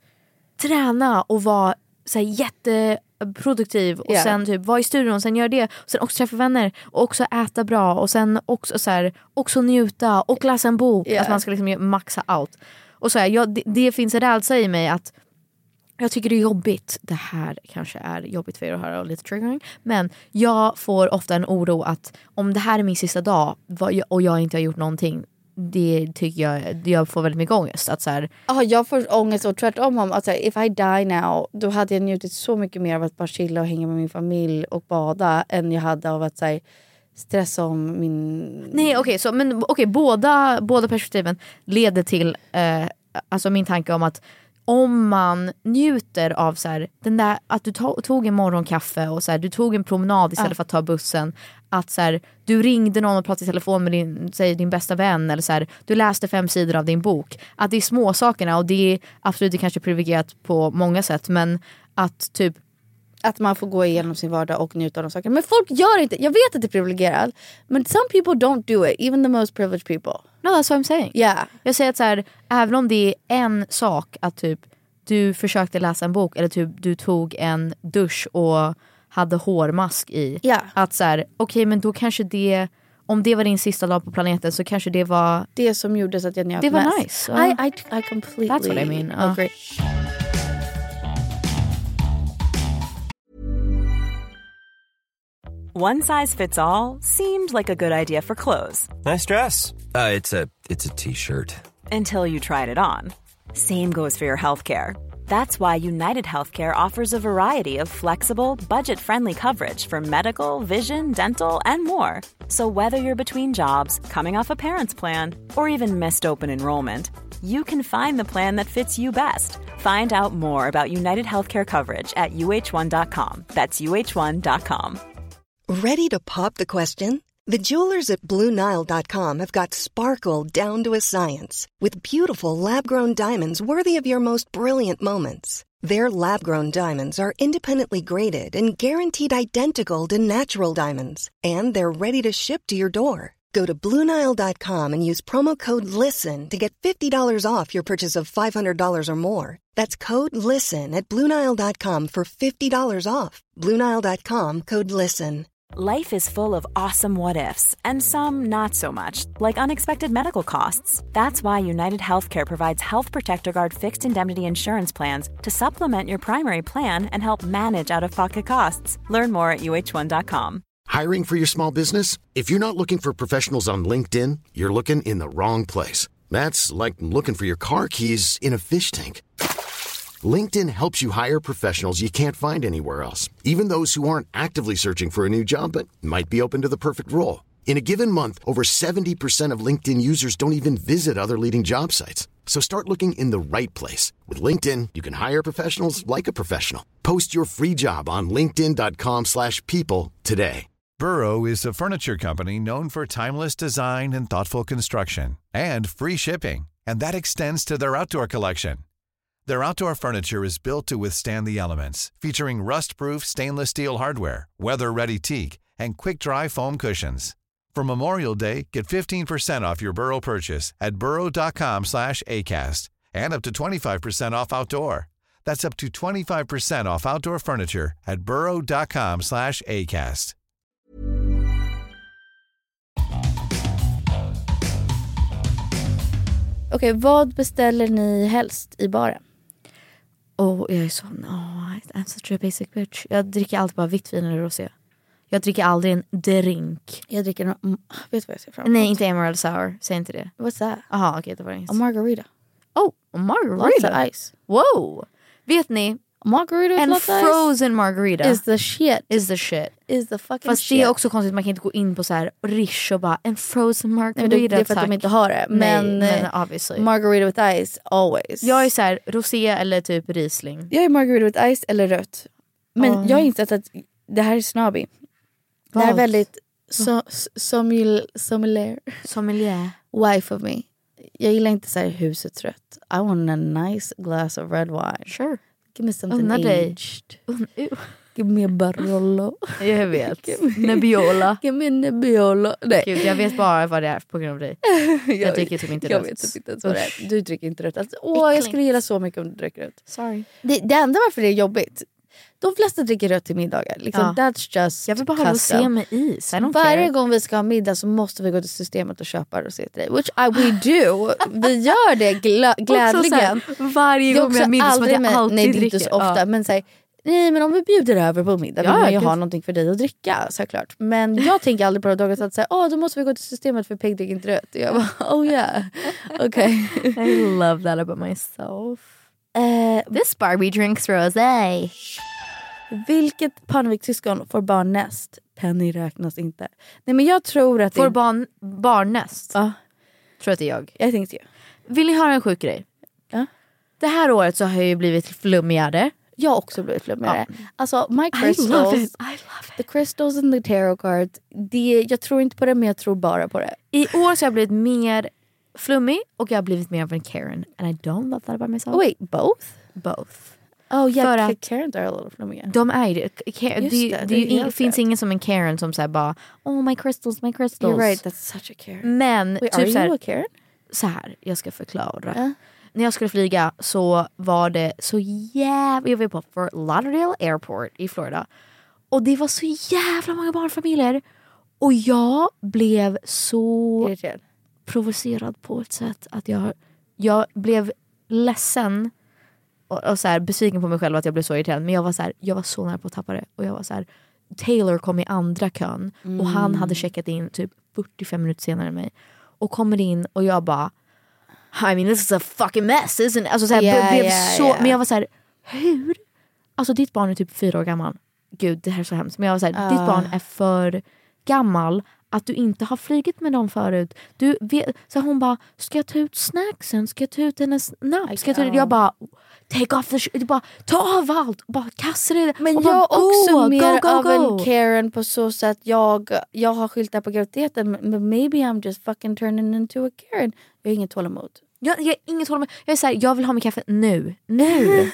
Träna och vara så här, jätteproduktiv. Och yeah. sen typ vara i studion, sen göra det. Och sen också träffa vänner. Och också äta bra. Och sen också, så här, också njuta. Och läsa en bok. Yeah. Att man ska liksom maxa allt. Och så här, jag, det, det finns en rädsla i mig att jag tycker det är jobbigt. Det här kanske är jobbigt för er att höra och lite triggering. Men jag får ofta en oro att om det här är min sista dag och jag inte har gjort någonting, det tycker jag, jag får väldigt mycket ångest. Att så här, ah, jag får ångest och tvärtom om att så här, if I die now, då hade jag njutit så mycket mer av att bara chilla och hänga med min familj och bada än jag hade av att så här, stressa om min... Nej, okej, okay, så men okej, okay, båda, båda perspektiven leder till eh, alltså min tanke om att om man njuter av så här, den där, att du to- tog en morgonkaffe och så här, du tog en promenad istället ja. för att ta bussen, att så här, du ringde någon och pratade i telefon med din, säg, din bästa vän, eller så här, du läste fem sidor av din bok, att det är små sakerna och det är absolut det kanske privilegierat på många sätt, men att typ att man får gå igenom sin vardag och njuta av de sakerna. Men folk gör inte, jag vet att det är privilegierat, men some people don't do it, even the most privileged people. No, that's what I'm saying. Yeah. Jag säger att så här, även om det är en sak att typ du försökte läsa en bok eller typ du tog en dusch och hade hårmask i. Yeah. Att så här, okej, okay, men då kanske det, om det var din sista dag på planeten så kanske det var det som gjorde så att jag njöt det var mest. Nice. Uh, I, I, I completely that's what I mean. Uh. agree. One size fits all seemed like a good idea for clothes. Nice dress. Uh, it's a it's a t-shirt. Until you tried it on. Same goes for your healthcare. That's why United Healthcare offers a variety of flexible, budget-friendly coverage for medical, vision, dental, and more. So whether you're between jobs, coming off a parent's plan, or even missed open enrollment, you can find the plan that fits you best. Find out more about United Healthcare coverage at U H one dot com. That's U H one dot com. Ready to pop the question? The jewelers at Blue Nile dot com have got sparkle down to a science with beautiful lab-grown diamonds worthy of your most brilliant moments. Their lab-grown diamonds are independently graded and guaranteed identical to natural diamonds, and they're ready to ship to your door. Go to Blue Nile dot com and use promo code LISTEN to get fifty dollars off your purchase of five hundred dollars or more. That's code LISTEN at Blue Nile dot com for fifty dollars off. Blue Nile dot com, code LISTEN. Life is full of awesome what-ifs, and some not so much, like unexpected medical costs. That's why United Healthcare provides Health Protector Guard fixed indemnity insurance plans to supplement your primary plan and help manage out-of-pocket costs. Learn more at U H one dot com. Hiring for your small business? If you're not looking for professionals on LinkedIn, you're looking in the wrong place. That's like looking for your car keys in a fish tank. LinkedIn helps you hire professionals you can't find anywhere else, even those who aren't actively searching for a new job but might be open to the perfect role. In a given month, over seventy percent of LinkedIn users don't even visit other leading job sites. So start looking in the right place. With LinkedIn, you can hire professionals like a professional. Post your free job on linkedin dot com slash people today. Burrow is a furniture company known for timeless design and thoughtful construction, and free shipping, and that extends to their outdoor collection. Their outdoor furniture is built to withstand the elements, featuring rust-proof stainless steel hardware, weather-ready teak, and quick-dry foam cushions. For Memorial Day, get fifteen percent off your Burrow purchase at burrow dot com slash acast, and up to twenty-five percent off outdoor. That's up to twenty-five percent off outdoor furniture at burrow dot com slash acast. Okej, okay, vad beställer ni helst i baren? Åh, oh, jag är sån. Oh, I'm such a basic bitch. Jag dricker alltid bara vitt vin eller rosé. Jag dricker aldrig en drink. Jag dricker en... Mm, vet du vad jag ser fram emot? Nej, inte Emerald Sour. Säg inte det. What's that? Jaha, okej, okay, det var inget. A margarita. Oh, a margarita. Lots of ice. Wow. Vet ni? Margarita en frozen ice margarita is the shit. Is the shit. Is the fucking Fast shit. det är också konstigt, man kan inte gå in på så här Rish och bara en frozen margarita. Nej, det är för att de inte har det. Men, Nej, men obviously. Margarita with ice, always. Jag är så här rosé eller typ Riesling. Jag är margarita with ice eller rött. Men oh. jag har insett att det här är snobby. Det här är väldigt so, sommelier. Sommelier. Sommelier. Wife of me. Jag gillar inte så här husets rött. I want a nice glass of red wine. Sure. Give me something Unna aged. Dig. Give me a Barolo. Jag vet. Nebbiolo. Give me a Nebbiolo. Nej. Gud, jag vet bara vad det är på grund av dig. jag, jag dricker typ inte jag rött. Jag vet inte ens vad det är. Du dricker inte rött. Alltså, åh, jag skulle gilla så mycket om du dricker rött. Sorry. Det, det enda varför det är jobbigt. De flesta dricker rött till middagar. Liksom, ja. That's just jag vill bara ha rosé med is. Varje care. gång vi ska ha middag så måste vi gå till systemet och köpa rosé till dig. Which I, we do. Vi gör det glä, glädligen. Här, varje gång vi har middag som jag alltid nej, dricker. Nej, inte så ofta. Ja. Men, så här, nej, men om vi bjuder över på middag vill ja, man ju ha någonting för dig att dricka. Såklart. Men jag tänker aldrig på det. Att säga, åh, då måste vi gå till systemet för Peg dricker inte rött. Jag bara, oh yeah. Okej. Okay. I love that about myself. Uh, This Barbie drinks rosé. Vilket Parnevik-syskon får barn näst? Penny räknas inte. Nej, men jag tror att får det... barn, barn näst? Ja. Tror att det är jag. Jag tänkte ju. Vill ni höra en sjuk grej? Ja. Det här året så har jag ju blivit flummigare. Jag har också blivit flummigare. Ja. Alltså, my crystals. I love it. I love it. The crystals and the tarot cards. Det, jag tror inte på det, men jag tror bara på det. I år så har jag blivit mer flummig och jag har blivit mer av en Karen. And I don't love that about myself. Oh, wait, both? Both. Oh yeah, för att Karen är a little flummiga. De är det. Det, det, det, det finns ingen som en Karen som säger bara oh my crystals, my crystals. You're right, that's such a Karen. Men Wait, typ are så här, you a Karen? Så här, jag ska förklara. Uh. När jag skulle flyga så var det så jävla... Jag var på Fort Lauderdale Airport i Florida. Och det var så jävla många barnfamiljer. Och jag blev så irriterad. Provocerad på ett sätt att jag, jag blev ledsen och, och så här, besviken på mig själv att jag blev så irriterad. Men jag var så här, jag var så nära på att tappa det. Och jag var så här, Taylor kom i andra kön. Mm. Och han hade checkat in typ fyrtiofem minuter senare än mig. Och kommer in och jag bara I mean this is a fucking mess, isn't it? Alltså så här, yeah, blev yeah, så, yeah. men jag var så här, hur? Alltså ditt barn är typ fyra år gammal. Gud, det här är så hemskt. Men jag var så här, uh. ditt barn är för gammal att du inte har flygit med dem förut. Du vet, så hon bara, ska jag ta ut snacksen? Ska jag ta ut hennes napp? Ska jag, ta ut? Jag bara, take off the sh- du bara, ta av allt. Bara kasta det. Men och jag är bara, också go, mer go, go, av go. en Karen på så sätt. Jag, jag har skyltar på graviditeten. Men maybe I'm just fucking turning into a Karen. Jag har inget tålamod. Jag, jag, inget håller med. Jag är såhär, jag vill ha min kaffe nu. Nu.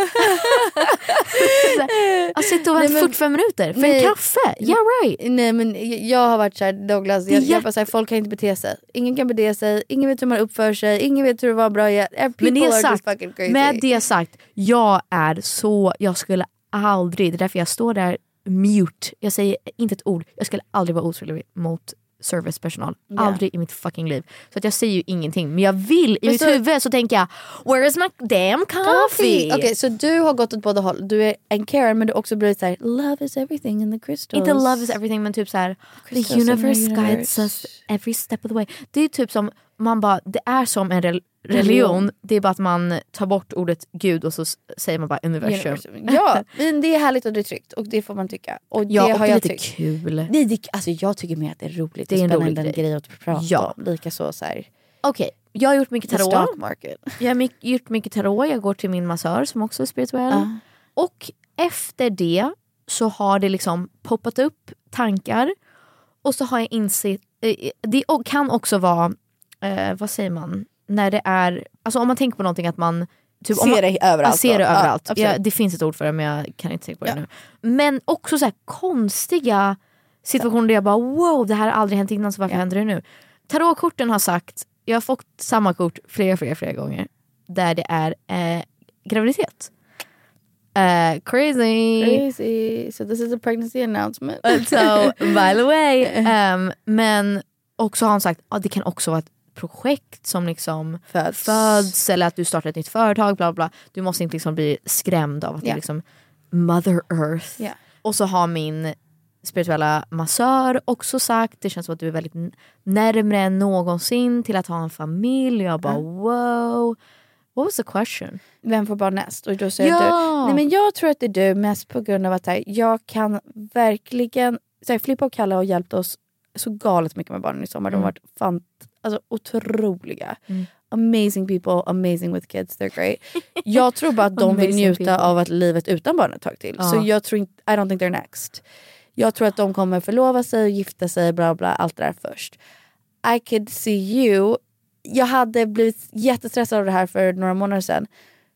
Jag sitter och väntar fyrtiofem minuter för nej, en kaffe. Yeah right. Nej men jag har varit såhär, Douglas. Jag, jag bara såhär, folk kan inte bete sig. Ingen kan bete sig. Ingen vet hur man uppför sig. Ingen vet hur det var bra. Men det är sagt, fucking crazy. Med det sagt, jag är så, jag skulle aldrig, det är därför jag står där mute. Jag säger inte ett ord. Jag skulle aldrig vara otrevlig mot servicepersonal. Yeah. Aldrig i mitt fucking liv. Så att jag säger ju ingenting. Men jag vill, i men mitt så, huvud så tänker jag, where is my damn coffee? Okej, okay, så du har gått åt båda håll. Du är en Karen men du har också blivit såhär, love is everything in the crystals. Inte love is everything men typ såhär, the, the universe, universe guides us every step of the way. Det är typ som, man bara, det är som en rel- religion. Det är bara att man tar bort ordet Gud och så säger man bara universum. universum. Ja, men det är härligt och det är tryggt och det får man tycka. Och det ja, och har det är jag lite tyckt. kul. Nej, det, alltså jag tycker mer att det är roligt. Det är en rolig grej. grej att prata ja. om. Lika så så här. Okej, okay. Jag har gjort mycket tarot. Stock market. Jag har mycket, gjort mycket tarot. Jag går till min massör som också är spirituell. Uh. Och efter det så har det liksom poppat upp tankar. Och så har jag insett, eh, det kan också vara, eh, vad säger man? När det är, alltså om man tänker på någonting att man typ, ser det man, överallt. Ser det ja, överallt. Ja, det finns ett ord för det men jag kan inte tänka på det ja. nu. Men också så här konstiga situationer där jag bara wow, det här har aldrig hänt innan så varför ja. händer det nu? Tarotkorten har sagt, jag har fått samma kort flera, flera, flera gånger där det är eh, graviditet. Uh, crazy. Crazy. So this is a pregnancy announcement. So by the way. Um, men också har han sagt att ah, det kan också vara ett projekt som liksom föds. föds eller att du startar ett nytt företag bla bla. Du måste inte liksom bli skrämd av att yeah. det är liksom Mother Earth. Yeah. Och så har min spirituella massör också sagt, det känns som att du är väldigt närmare än någonsin till att ha en familj. Jag bara mm. wow. What was the question? Vem får barn näst? Och då säger ja. du, nej men jag tror att det är du mest på grund av att här, jag kan verkligen, så här, Filippa och Kalle har hjälpt oss så galet mycket med barnen i sommar. Mm. De har varit fant, alltså, otroliga. Mm. Amazing people, amazing with kids, they're great. Jag tror bara att de vill njuta people. av att livet utan barn ett tag till. Ja. Så jag tror inte, I don't think they're next. Jag tror att de kommer förlova sig och gifta sig, bla bla, allt det där först. I could see you. Jag hade blivit jättestressad av det här för några månader sedan.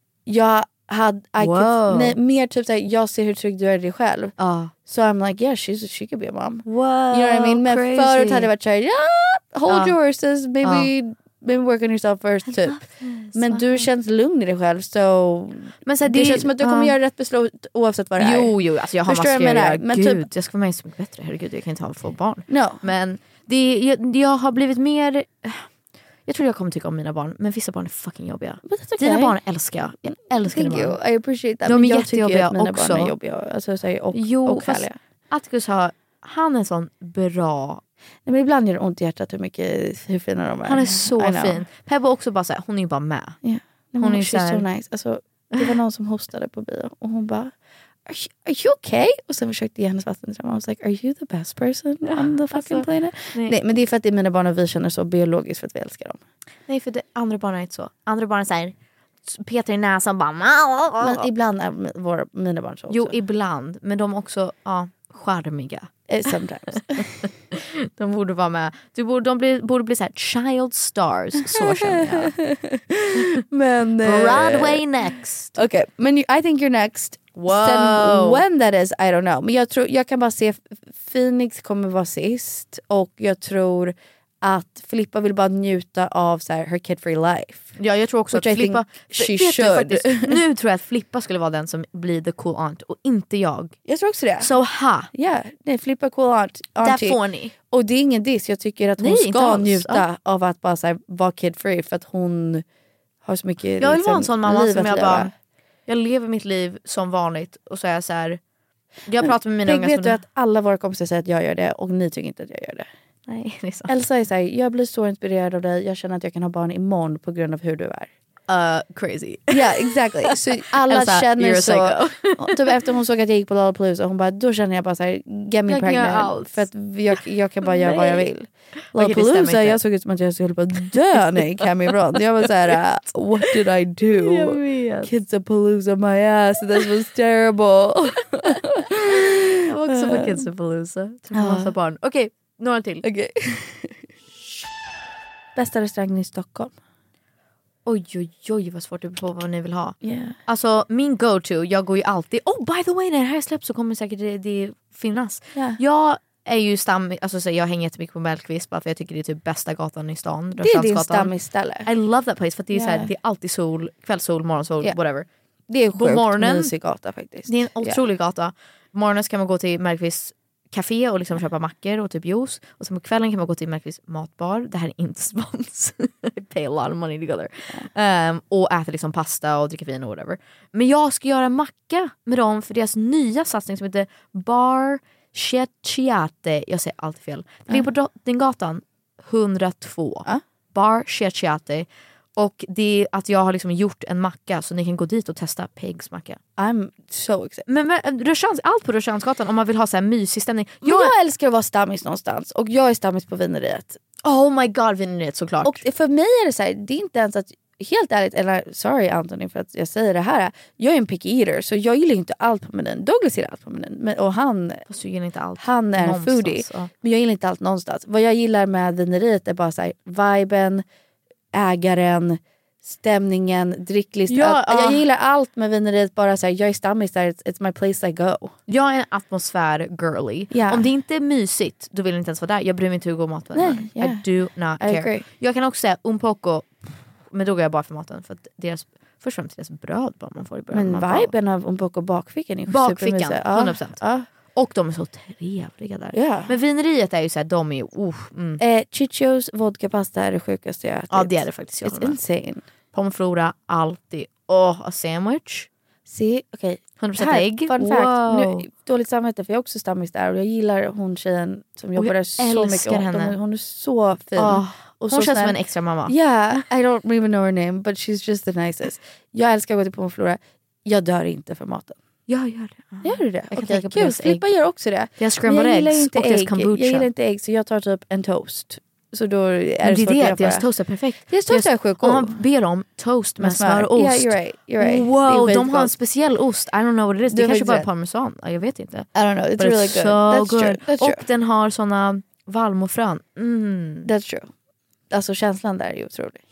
Jag hade I wow. could, nej, mer typ såhär, jag ser hur trygg du är i dig själv. Uh. So I'm like, yeah, she's, she could be a mom. Wow, you know what I mean? Men crazy. förut hade jag varit såhär, yeah, hold uh. your horses, maybe, uh. maybe work on yourself first typ. Men du känns lugn i dig själv, så, men så det, det känns som att du kommer uh. göra rätt beslut oavsett vad det är. Jo, jo, alltså jag har massor att göra. Men Gud, typ, jag ska vara med så mycket bättre. Herregud, jag kan inte ha få barn. No. Men det, jag, jag har blivit mer... Jag tror jag kommer tycka om mina barn, men vissa barn är fucking jobbiga. Okay. Dina barn älskar jag. Jag älskar Thank dina you. barn. I appreciate that. De är men jag jättejobbiga tycker att mina också. barn är jobbiga. Alltså, så här, och, jo, och fast Atticus har, han är en sån bra... Nej, men ibland gör det ont i hjärtat hur mycket, hur fina de är. Han är så fin. Pebba också bara så här, hon är ju bara med. Yeah. Hon, hon är så här... nice. Alltså, det var någon som hostade på bio och hon bara, Are you, are you okay? Och sen försökte ge hennes vattendram. I was like, are you the best person on the fucking alltså, planet? Nej. nej, men det är för att det är mina barn och vi känner så biologiskt för att vi älskar dem. Nej, för det, andra barn är inte så. Andra barn är så här, petar i näsan bara. Men ibland är våra, mina barn så också. Jo, ibland. Men de är också ja, charmiga. Sometimes. De borde vara med. Du borde, de bli, borde bli så här child stars. Så känner jag. Men, Broadway next. Okej, okay, men you, I think you're next. Wow. Sen when that is, I don't know. Men jag, tror, jag kan bara se Phoenix kommer vara sist. Och jag tror att Filippa vill bara njuta av så här, her kid-free life. Ja, jag tror också Which att I Filippa she should. Faktiskt, nu tror jag att Filippa skulle vara den som blir the cool aunt och inte jag. Jag tror också det. Så ha. Ja, yeah, nej, Filippa cool aunt. Där får ni. Och det är ingen diss. Jag tycker att hon nej, ska njuta ja. av att bara så här, vara kid-free för att hon har så mycket. Jag vill liksom, vara en sån mamma som jag leva. bara jag lever mitt liv som vanligt och så är jag så här. Jag pratar med mina unga. unga vet som du att alla våra kompisar säger att jag gör det och ni tycker inte att jag gör det. Nej, det är sant. Elsa är så här, jag blir så inspirerad av dig. Jag känner att jag kan ha barn imorgon på grund av hur du är. uh, crazy. Ja, yeah, exactly. Så alla Elsa, känner you're så. Typ efter hon såg att jag gick på Lollapalooza, hon bara, då känner jag bara så här, get me jag pregnant. För att jag, jag kan bara göra vad jag vill. Lollapalooza, okay, jag såg ut som att jag skulle bara dö när jag kom ifrån. Jag var så här, uh, what did I do? Jag vet. Kids a palooza my ass, this was terrible. Jag var också på Kids a Palooza. Typ en massa barn. Okej, okay, några till. Okay. Bästa restaurangen i Stockholm? Oj, oj, oj, vad svårt det beror på vad ni vill ha. Yeah. Alltså, min go-to, jag går ju alltid... Oh, by the way, när det här släpps så kommer säkert det, det finnas. Yeah. Jag är ju stam... Alltså, så jag hänger jättemycket på Mellqvist bara för jag tycker det är typ bästa gatan i stan. Det är din stammisställe. I love that place för att det är, yeah. så här, det är alltid sol, kvällssol, morgonsol, yeah. whatever. Det är en sjukt mysig gata faktiskt. Det är en otrolig yeah. gata. På morgonen kan man gå till Mellqvist café och liksom köpa mackor och typ juice. Och sen på kvällen kan man gå till Mellqvist matbar. Det här är inte spons. I pay a lot of money to go there. Yeah. Um, och äta liksom pasta och dricka vin och whatever. Men jag ska göra macka med dem för deras nya satsning som heter Bar Cecchiate. Jag säger alltid fel. Det ligger på Drottninggatan hundratvå. Uh. Bar Cecchiate. Och det är att jag har liksom gjort en macka så ni kan gå dit och testa Pegs macka. I'm so excited. Men, men Rörstrands, allt på Rörstrandsgatan om man vill ha så här mysig stämning. Jag, jag älskar att vara stammis någonstans och jag är stammis på Vineriet. Oh my god, Vineriet såklart. Och för mig är det så här, det är inte ens att helt ärligt, eller sorry Anthony för att jag säger det här. Jag är en picky eater så jag gillar inte allt på menyn. Douglas gillar allt på menyn. Men, och han, inte allt han är en foodie. Så. Men jag gillar inte allt någonstans. Vad jag gillar med Vineriet är bara så här, viben, ägaren, stämningen, dricklist. Ja, jag uh. gillar allt med Vineriet. Bara så här, jag är stammis där, it's, it's my place I go. Jag är en atmosfär girly. Yeah. Om det inte är mysigt, då vill jag inte ens vara där. Jag bryr mig inte hur god maten är. Yeah. I do not care. Agree. Jag kan också säga un poco, men då går jag bara för maten. För att deras, först och främst deras bröd bara man får i bröd. Men man viben bara... av un poco bakfickan är bakfickan, hundra procent. Ja. Ja. Och de är så trevliga där. Yeah. Men Vineriet är ju såhär, de är ju uh, mm. eh, Chichos vodkapasta är det sjukaste jag ätit. Ja, det är det faktiskt. It's insane. Pommes flora, alltid. Åh, oh, a sandwich. Se, okej. Okay. hundra procent ägg. Fun fact. Wow. Nu, dåligt samvete för jag är också stammis där. Och jag gillar hon tjejen som jobbar där så mycket. Henne. Hon, hon är så fin. Oh, och hon så känns som en extra mamma. Yeah, I don't even know her name. But she's just the nicest. Jag älskar att gå till Pommes flora. Jag dör inte för maten. Jag gör det. Gör du det? Jag kan okay, tänka på deras Filippa gör också det. Jag scrambled eggs och deras kombucha. Jag gillar inte ägg så jag tar typ en toast. Så då är det, det svårt det, att göra. Deras toast är perfekt. Deras toast är sjukt god. Om man ber om toast med, med smör. smör och ost. Yeah, you're right, you're right. Wow, de har en speciell ost. I don't know what it is. Det, det kanske bara är parmesan. Jag vet inte. I don't know. It's But really it's good. So That's good. true. That's true. Och den har såna valmofrön. Mm. That's true. Alltså känslan där är ju otrolig.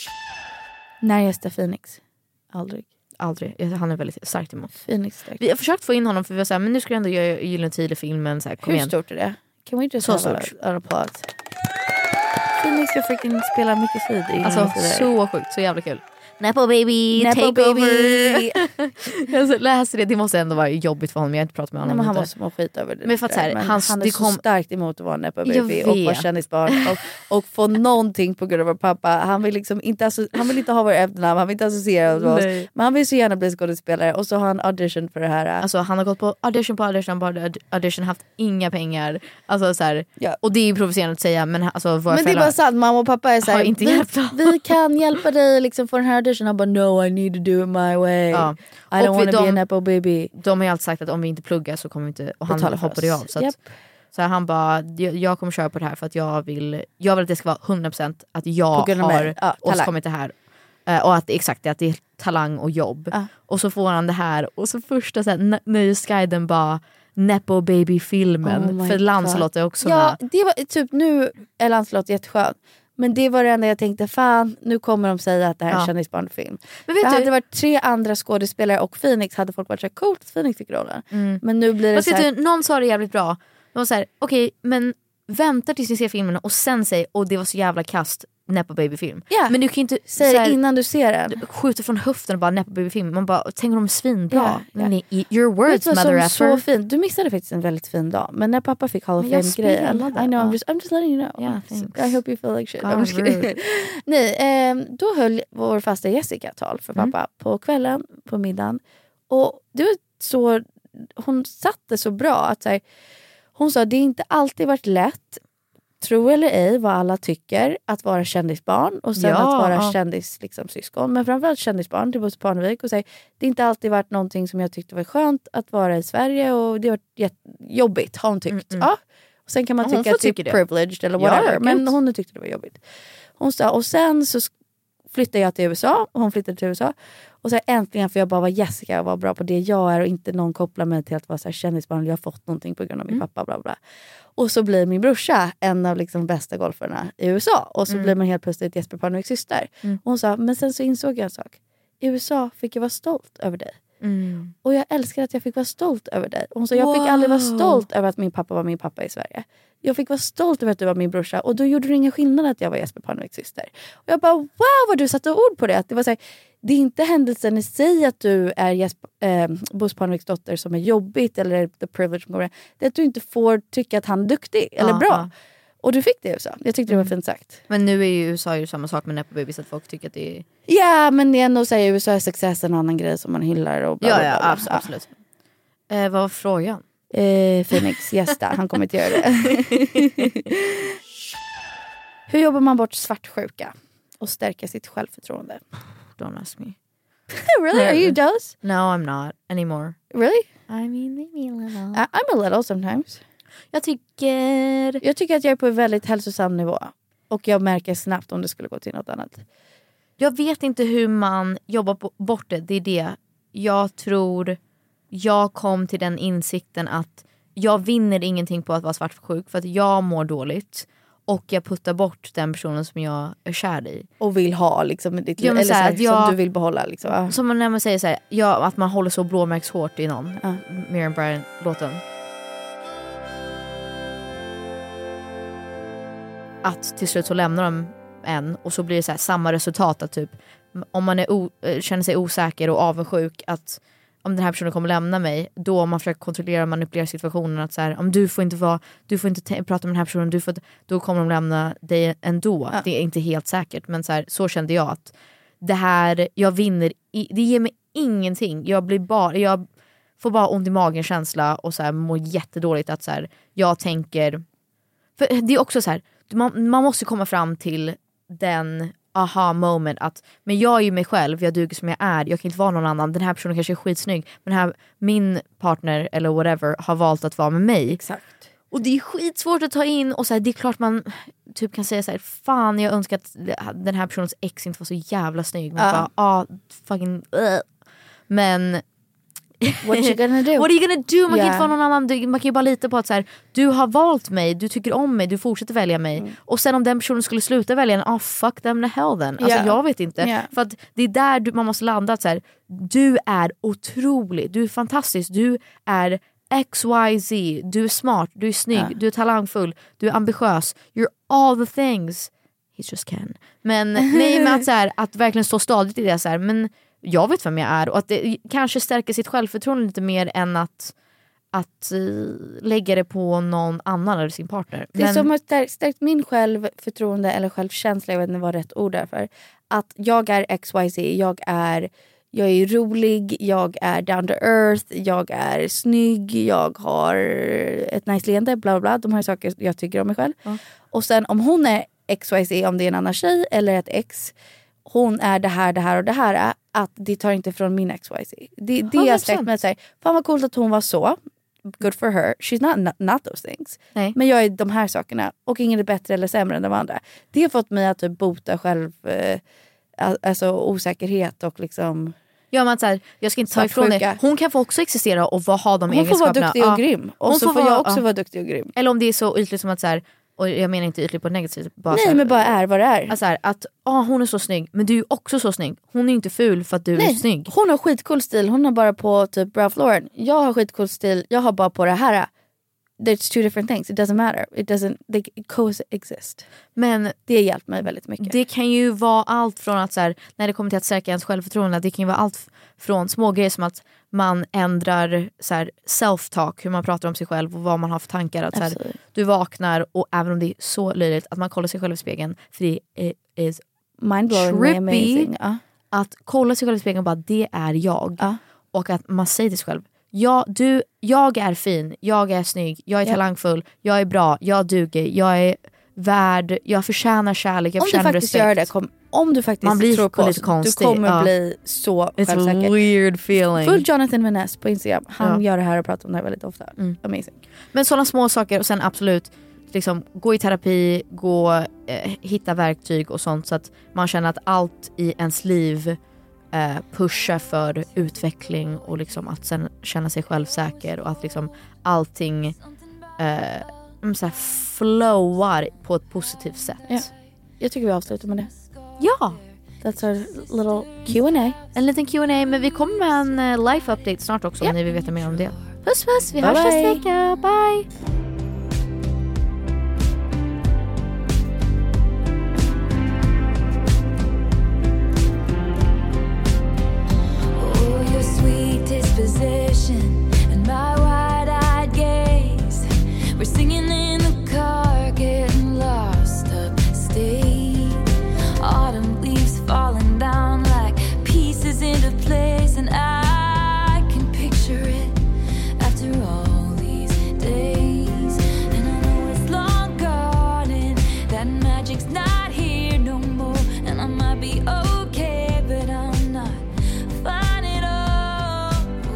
När gästar Phoenix? Aldrig. Aldrig. Han är väldigt starkt emot. Phoenix starkt. Vi har försökt få in honom för vi var såhär, men nu ska du ändå göra Gyllene Tider-filmen. Hur igen. Stort är det? Can we just så have stort. an applause? Phoenix ska freaking spela mycket tid. Alltså så sjukt, så jävla kul. Nepo baby, Nepo take baby. over. Jag läser det, det måste ändå vara jobbigt för honom. Jag har inte pratat med honom. Nej, men han inte. måste må skit över det. Men för att så här, men hans, han är det så kom... starkt emot att vara Nepo baby och vara kändisbarn och, och få någonting på grund av vår pappa. Han vill liksom inte, alltså, han vill inte ha vår efternamn, han vill inte associera med oss. Men han vill så gärna bli skådespelare och så har han audition för det här. Alltså han har gått på audition på audition på audition, haft inga pengar. Alltså så här, ja. Och det är ju provocerande att säga, men alltså våra men det är bara sant, mamma och pappa är så här, inte vi, vi kan hjälpa dig liksom för den här audition. Han bara no, I need to do it my way. Ja. I don't want to be a Nepo baby. De har ju alltid sagt att om vi inte pluggar så kommer vi inte, och han hoppade ju av så, att, yep. så han bara jag, jag kommer köra på det här för att jag vill jag vill att det ska vara hundra procent att jag har ja, åstadkommit det här uh, och att exakt att det är talang och jobb. Ja. Och så får han det här och så första så här, nöjesguiden bara Nepo baby-filmen. Oh för Lancelot är också ja, med. Det var typ nu är Lancelot jätteskön. Men det var det enda jag tänkte, fan, nu kommer de säga att det här är en ja. kändisbarnfilm. Men vet det du, hade varit tre andra skådespelare och Phoenix hade folk varit så coolt att Phoenix fick rollen. Mm. Men nu blir det så här... du, någon sa det jävligt bra. De var så här, okej, okay, men vänta tills ni ser filmen och sen säg, och det var så jävla kast Nepo baby-film. Yeah. Men du kan inte säg det innan du ser den. Skjuter från höften och bara Nepo baby-film. Man bara, tänker de är svinbra. Yeah, yeah. Men ni, your words, mother effer. Så fint. Du missade faktiskt en väldigt fin dag. Men när pappa fick Hall of Fame-grejen. I know, I'm just, I'm just letting you know. Yeah, I hope you feel like shit. Oh, Nej, eh, då höll vår fasta Jessica tal för pappa mm. på kvällen, på middagen. Och det var så, hon satte så bra att så här, hon sa det är inte alltid varit lätt. tro eller ej vad alla tycker att vara kändisbarn och sen Ja, att vara ja. kändis liksom, syskon. Men framförallt kändisbarn till Bosse Parnevik och säga, det är inte alltid varit någonting som jag tyckte var skönt att vara i Sverige och det har varit jobbigt har hon tyckt. Mm, mm. Ja. Och sen kan man ja, tycka att det är privileged eller whatever. Ja, men hon tyckte det var jobbigt. Hon sa, och sen så flyttade jag till U S A och hon flyttade till U S A. Och så äntligen får jag bara vara Jessica och vara bra på det jag är och inte någon koppla mig till att vara så här kändisbarn. Jag har fått någonting på grund av min mm. pappa. Bla bla. Och så blir min brorsa en av liksom bästa golfarna i U S A. Och så mm. blir man helt plötsligt Jesper Parneviks syster. Mm. Och hon sa, men sen så insåg jag en sak. I U S A fick jag vara stolt över dig. Mm. Och jag älskar att jag fick vara stolt över dig. Och hon sa, jag wow. fick aldrig vara stolt över att min pappa var min pappa i Sverige. Jag fick vara stolt över att du var min brorsa. Och då gjorde det ingen skillnad att jag var Jesper Parneviks syster. Och jag bara, wow vad du satte ord på det. Att det var så här, det är inte händelsen i sig att du är Jesper, eh, Bosse Parneviks dotter som är jobbigt. Eller the privilege. Det är att du inte får tycka att han är duktig. Eller Aha. bra. Och du fick det i U S A. Jag tyckte det var fint sagt. Men nu är ju U S A ju samma sak med Nepo Babies. Att folk tycker att det är... Ja, men det är ändå att säga U S A är success en annan grej som man hyllar. Och bla, ja, bla, bla, ja, bla. absolut. absolut. Eh, vad var frågan? Eh, Phoenix gästa, han kommer inte göra det. Hur jobbar man bort svartsjuka och stärka sitt självförtroende? Don't ask me. Really? Are you jealous? No, I'm not anymore. Really? I mean, maybe a little. I- I'm a little sometimes. Jag tycker... Jag tycker att jag är på en väldigt hälsosam nivå. Och jag märker snabbt om det skulle gå till något annat. Jag vet inte hur man jobbar på, bort det. Det är det. Jag tror... Jag kom till den insikten att jag vinner ingenting på att vara svartsjuk. För att jag mår dåligt. Och jag puttar bort den personen som jag är kär i. Och vill ha liksom ditt liv. Eller så här, jag, som du vill behålla liksom. Som när man säger så här, ja, att man håller så blåmärkshårt i någon. Uh. Miriam Bryant-låten. Att till slut så lämnar de en. Och så blir det så här, samma resultat. Att typ, om man är o, känner sig osäker och avundsjuk. Att om den här personen kommer lämna mig, då man försöker kontrollera och manipulera situationen, att så här, om du får inte vara, du får inte t- prata med den här personen, du får, då kommer de lämna dig ändå. Ja. Det är inte helt säkert, men så här, så kände jag att det här, jag vinner i, det ger mig ingenting. Jag blir bara, jag får bara ont i magen känsla och så här, mår jättedåligt att så här, jag tänker, för det är också så här, man, man måste komma fram till den aha moment att, men jag är ju mig själv, jag duger som jag är, jag kan inte vara någon annan, den här personen kanske är skitsnygg, men här, min partner eller whatever har valt att vara med mig. Exakt. Och det är skitsvårt att ta in och så här, det är klart man typ kan säga så här, fan jag önskar att den här personens ex inte var så jävla snygg, men uh. bara, ah, fucking uh. men what are you gonna do? What are you gonna do? Man yeah. kan inte vara någon annan. Man kan ju bara lita på att så här, du har valt mig, du tycker om mig, du fortsätter välja mig. Mm. Och sen om den personen skulle sluta välja en, ah fuck them the hell then. Alltså yeah. jag vet inte. Yeah. För att det är där du, man måste landa att så här, du är otrolig, du är fantastisk, du är X Y Z, du är smart, du är snygg, yeah. du är talangfull, du är ambitiös, you're all the things. He just can. Men nej, men att, så här, att verkligen stå stadigt i det så här, men jag vet vem jag är och att det kanske stärker sitt självförtroende lite mer än att, att uh, lägga det på någon annan eller sin partner. Det är Men... som att stärkt, stärkt min självförtroende eller självkänsla, jag vet inte vad rätt ord är för. Att jag är X Y Z, jag är, jag är rolig, jag är down to earth, jag är snygg, jag har ett nice leende, bla bla bla. De här saker jag tycker om mig själv. Mm. Och sen om hon är X Y Z, om det är en annan tjej eller ett ex, hon är det här, det här och det här, att det tar inte från min X Y Z. Det, det är släkt med att säga, fan vad coolt att hon var så. Good for her. She's not, not, not those things. Nej. Men jag är de här sakerna. Och ingen är bättre eller sämre än de andra. Det har fått mig att typ bota själv, eh, alltså osäkerhet och liksom... Ja, men så här, jag ska inte ta ifrån det. Hon kan få också existera och ha de hon egenskaperna. Hon får vara duktig och ja. grym. Och hon så får, får jag också ja. vara duktig och grym. Eller om det är så ytligt som att så här, och jag menar inte ytligt på negativt. Bara Nej, så här, men bara är vad det är. Alltså här, att ah, hon är så snygg, men du är också så snygg. Hon är inte ful för att du Nej, är snygg. Hon har skitcool stil. Hon har bara på typ Ralph Lauren. Jag har skitcool stil. Jag har bara på det här. There's two different things. It doesn't matter. It doesn't, they coexist. Men det hjälpt mig väldigt mycket. Det kan ju vara allt från att så här, när det kommer till att stärka ens självförtroende, det kan ju vara allt från små grejer som att man ändrar så här, self-talk, hur man pratar om sig själv och vad man har för tankar. Att, så här, du vaknar och även om det är så löjligt att man kollar sig själv i spegeln, för det är mind-blowing, amazing. Uh. Att kolla sig själv i spegeln och bara, det är jag. Uh. Och att man säger till sig själv, ja, du, jag är fin, jag är snygg, jag är yeah. talangfull, jag är bra, jag duger, jag är värd, jag förtjänar kärlek, jag om förtjänar du faktiskt respekt. gör det, kom, om du faktiskt Man blir tror på lite oss, konstig. du kommer ja. bli så It's självsäker. a weird feeling. Full Jonathan Vaness på Instagram. Han Ja. gör det här och pratar om det här väldigt ofta. Mm. Amazing. Men sådana små saker och sen absolut liksom, gå i terapi, gå, eh, hitta verktyg och sånt så att man känner att allt i ens liv eh, pushar för utveckling och liksom att sen känna sig självsäker och att liksom allting eh, så här flowar på ett positivt sätt. Ja. Jag tycker vi avslutar med det. Ja! That's our little Q and A. En liten Q and A, men vi kommer med en uh, life update snart också Ja. om ni vill veta mer om det. Puss puss, vi Bye hörs bye. nästa vecka. Bye! Oh, your sweet disposition and my wide-eyed gaze. We're singing in the car, getting lost upstate. Autumn leaves falling down like pieces into place, and I can picture it after all these days. And I know it's long gone and that magic's not here no more. And I might be okay, but I'm not fine at all.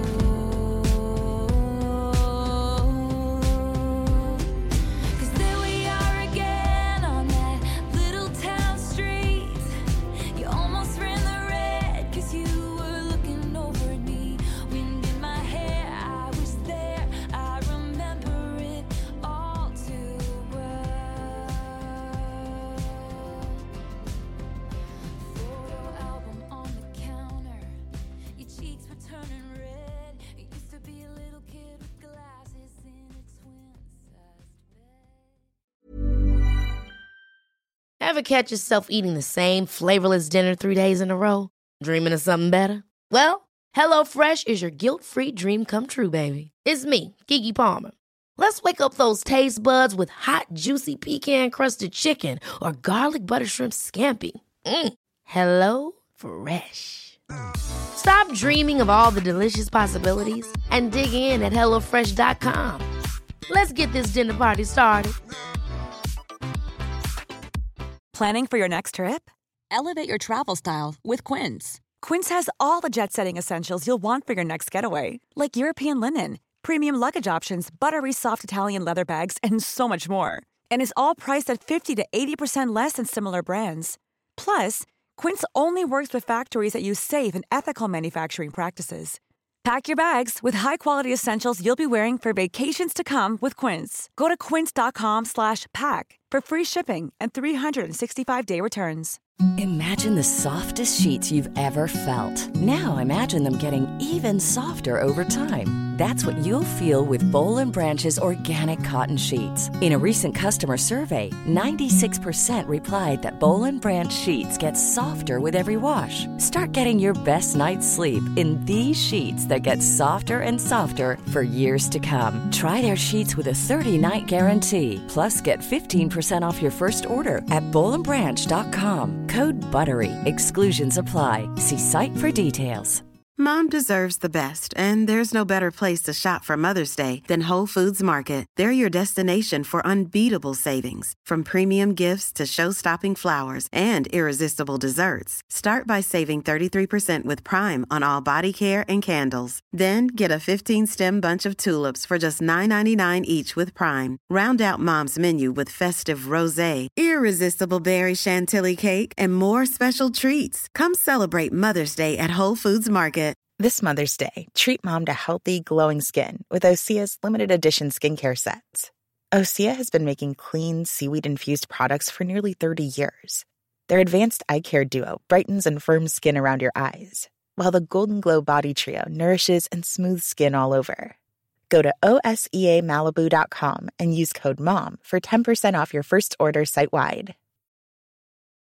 'Cause there we are again on that little town street. You almost ran the red 'cause you were looking over at me. Wind in my hair, I was there. I remember it all too well. Photo album on the counter. Your cheeks were turning red. It used to be a little kid with glasses in a twin-sized bed. Ever catch yourself eating the same flavorless dinner three days in a row? Dreaming of something better? Well, HelloFresh is your guilt-free dream come true, baby. It's me, Keke Palmer. Let's wake up those taste buds with hot, juicy pecan-crusted chicken or garlic butter shrimp scampi. Mm. Hello Fresh. Stop dreaming of all the delicious possibilities and dig in at hello fresh dot com. Let's get this dinner party started. Planning for your next trip? Elevate your travel style with Quince. Quince has all the jet-setting essentials you'll want for your next getaway, like European linen, premium luggage options, buttery soft Italian leather bags, and so much more. And is all priced at fifty to eighty percent less than similar brands. Plus, Quince only works with factories that use safe and ethical manufacturing practices. Pack your bags with high-quality essentials you'll be wearing for vacations to come with Quince. Go to quince.com slash pack for free shipping and three sixty-five day returns. Imagine the softest sheets you've ever felt. Now imagine them getting even softer over time. That's what you'll feel with Bowl and Branch's organic cotton sheets. In a recent customer survey, ninety-six percent replied that Bowl and Branch sheets get softer with every wash. Start getting your best night's sleep in these sheets that get softer and softer for years to come. Try their sheets with a thirty-night guarantee. Plus, get fifteen percent off your first order at bowl and branch dot com. Code BUTTERY. Exclusions apply. See site for details. Mom deserves the best, and there's no better place to shop for Mother's Day than Whole Foods Market. They're your destination for unbeatable savings, from premium gifts to show-stopping flowers and irresistible desserts. Start by saving thirty-three percent with Prime on all body care and candles. Then get a fifteen-stem bunch of tulips for just nine ninety-nine each with Prime. Round out Mom's menu with festive rosé, irresistible berry chantilly cake, and more special treats. Come celebrate Mother's Day at Whole Foods Market. This Mother's Day, treat mom to healthy, glowing skin with Osea's limited edition skincare sets. Osea has been making clean, seaweed-infused products for nearly thirty years. Their advanced eye care duo brightens and firms skin around your eyes, while the Golden Glow Body Trio nourishes and smooths skin all over. Go to O S E A Malibu dot com and use code MOM for ten percent off your first order site-wide.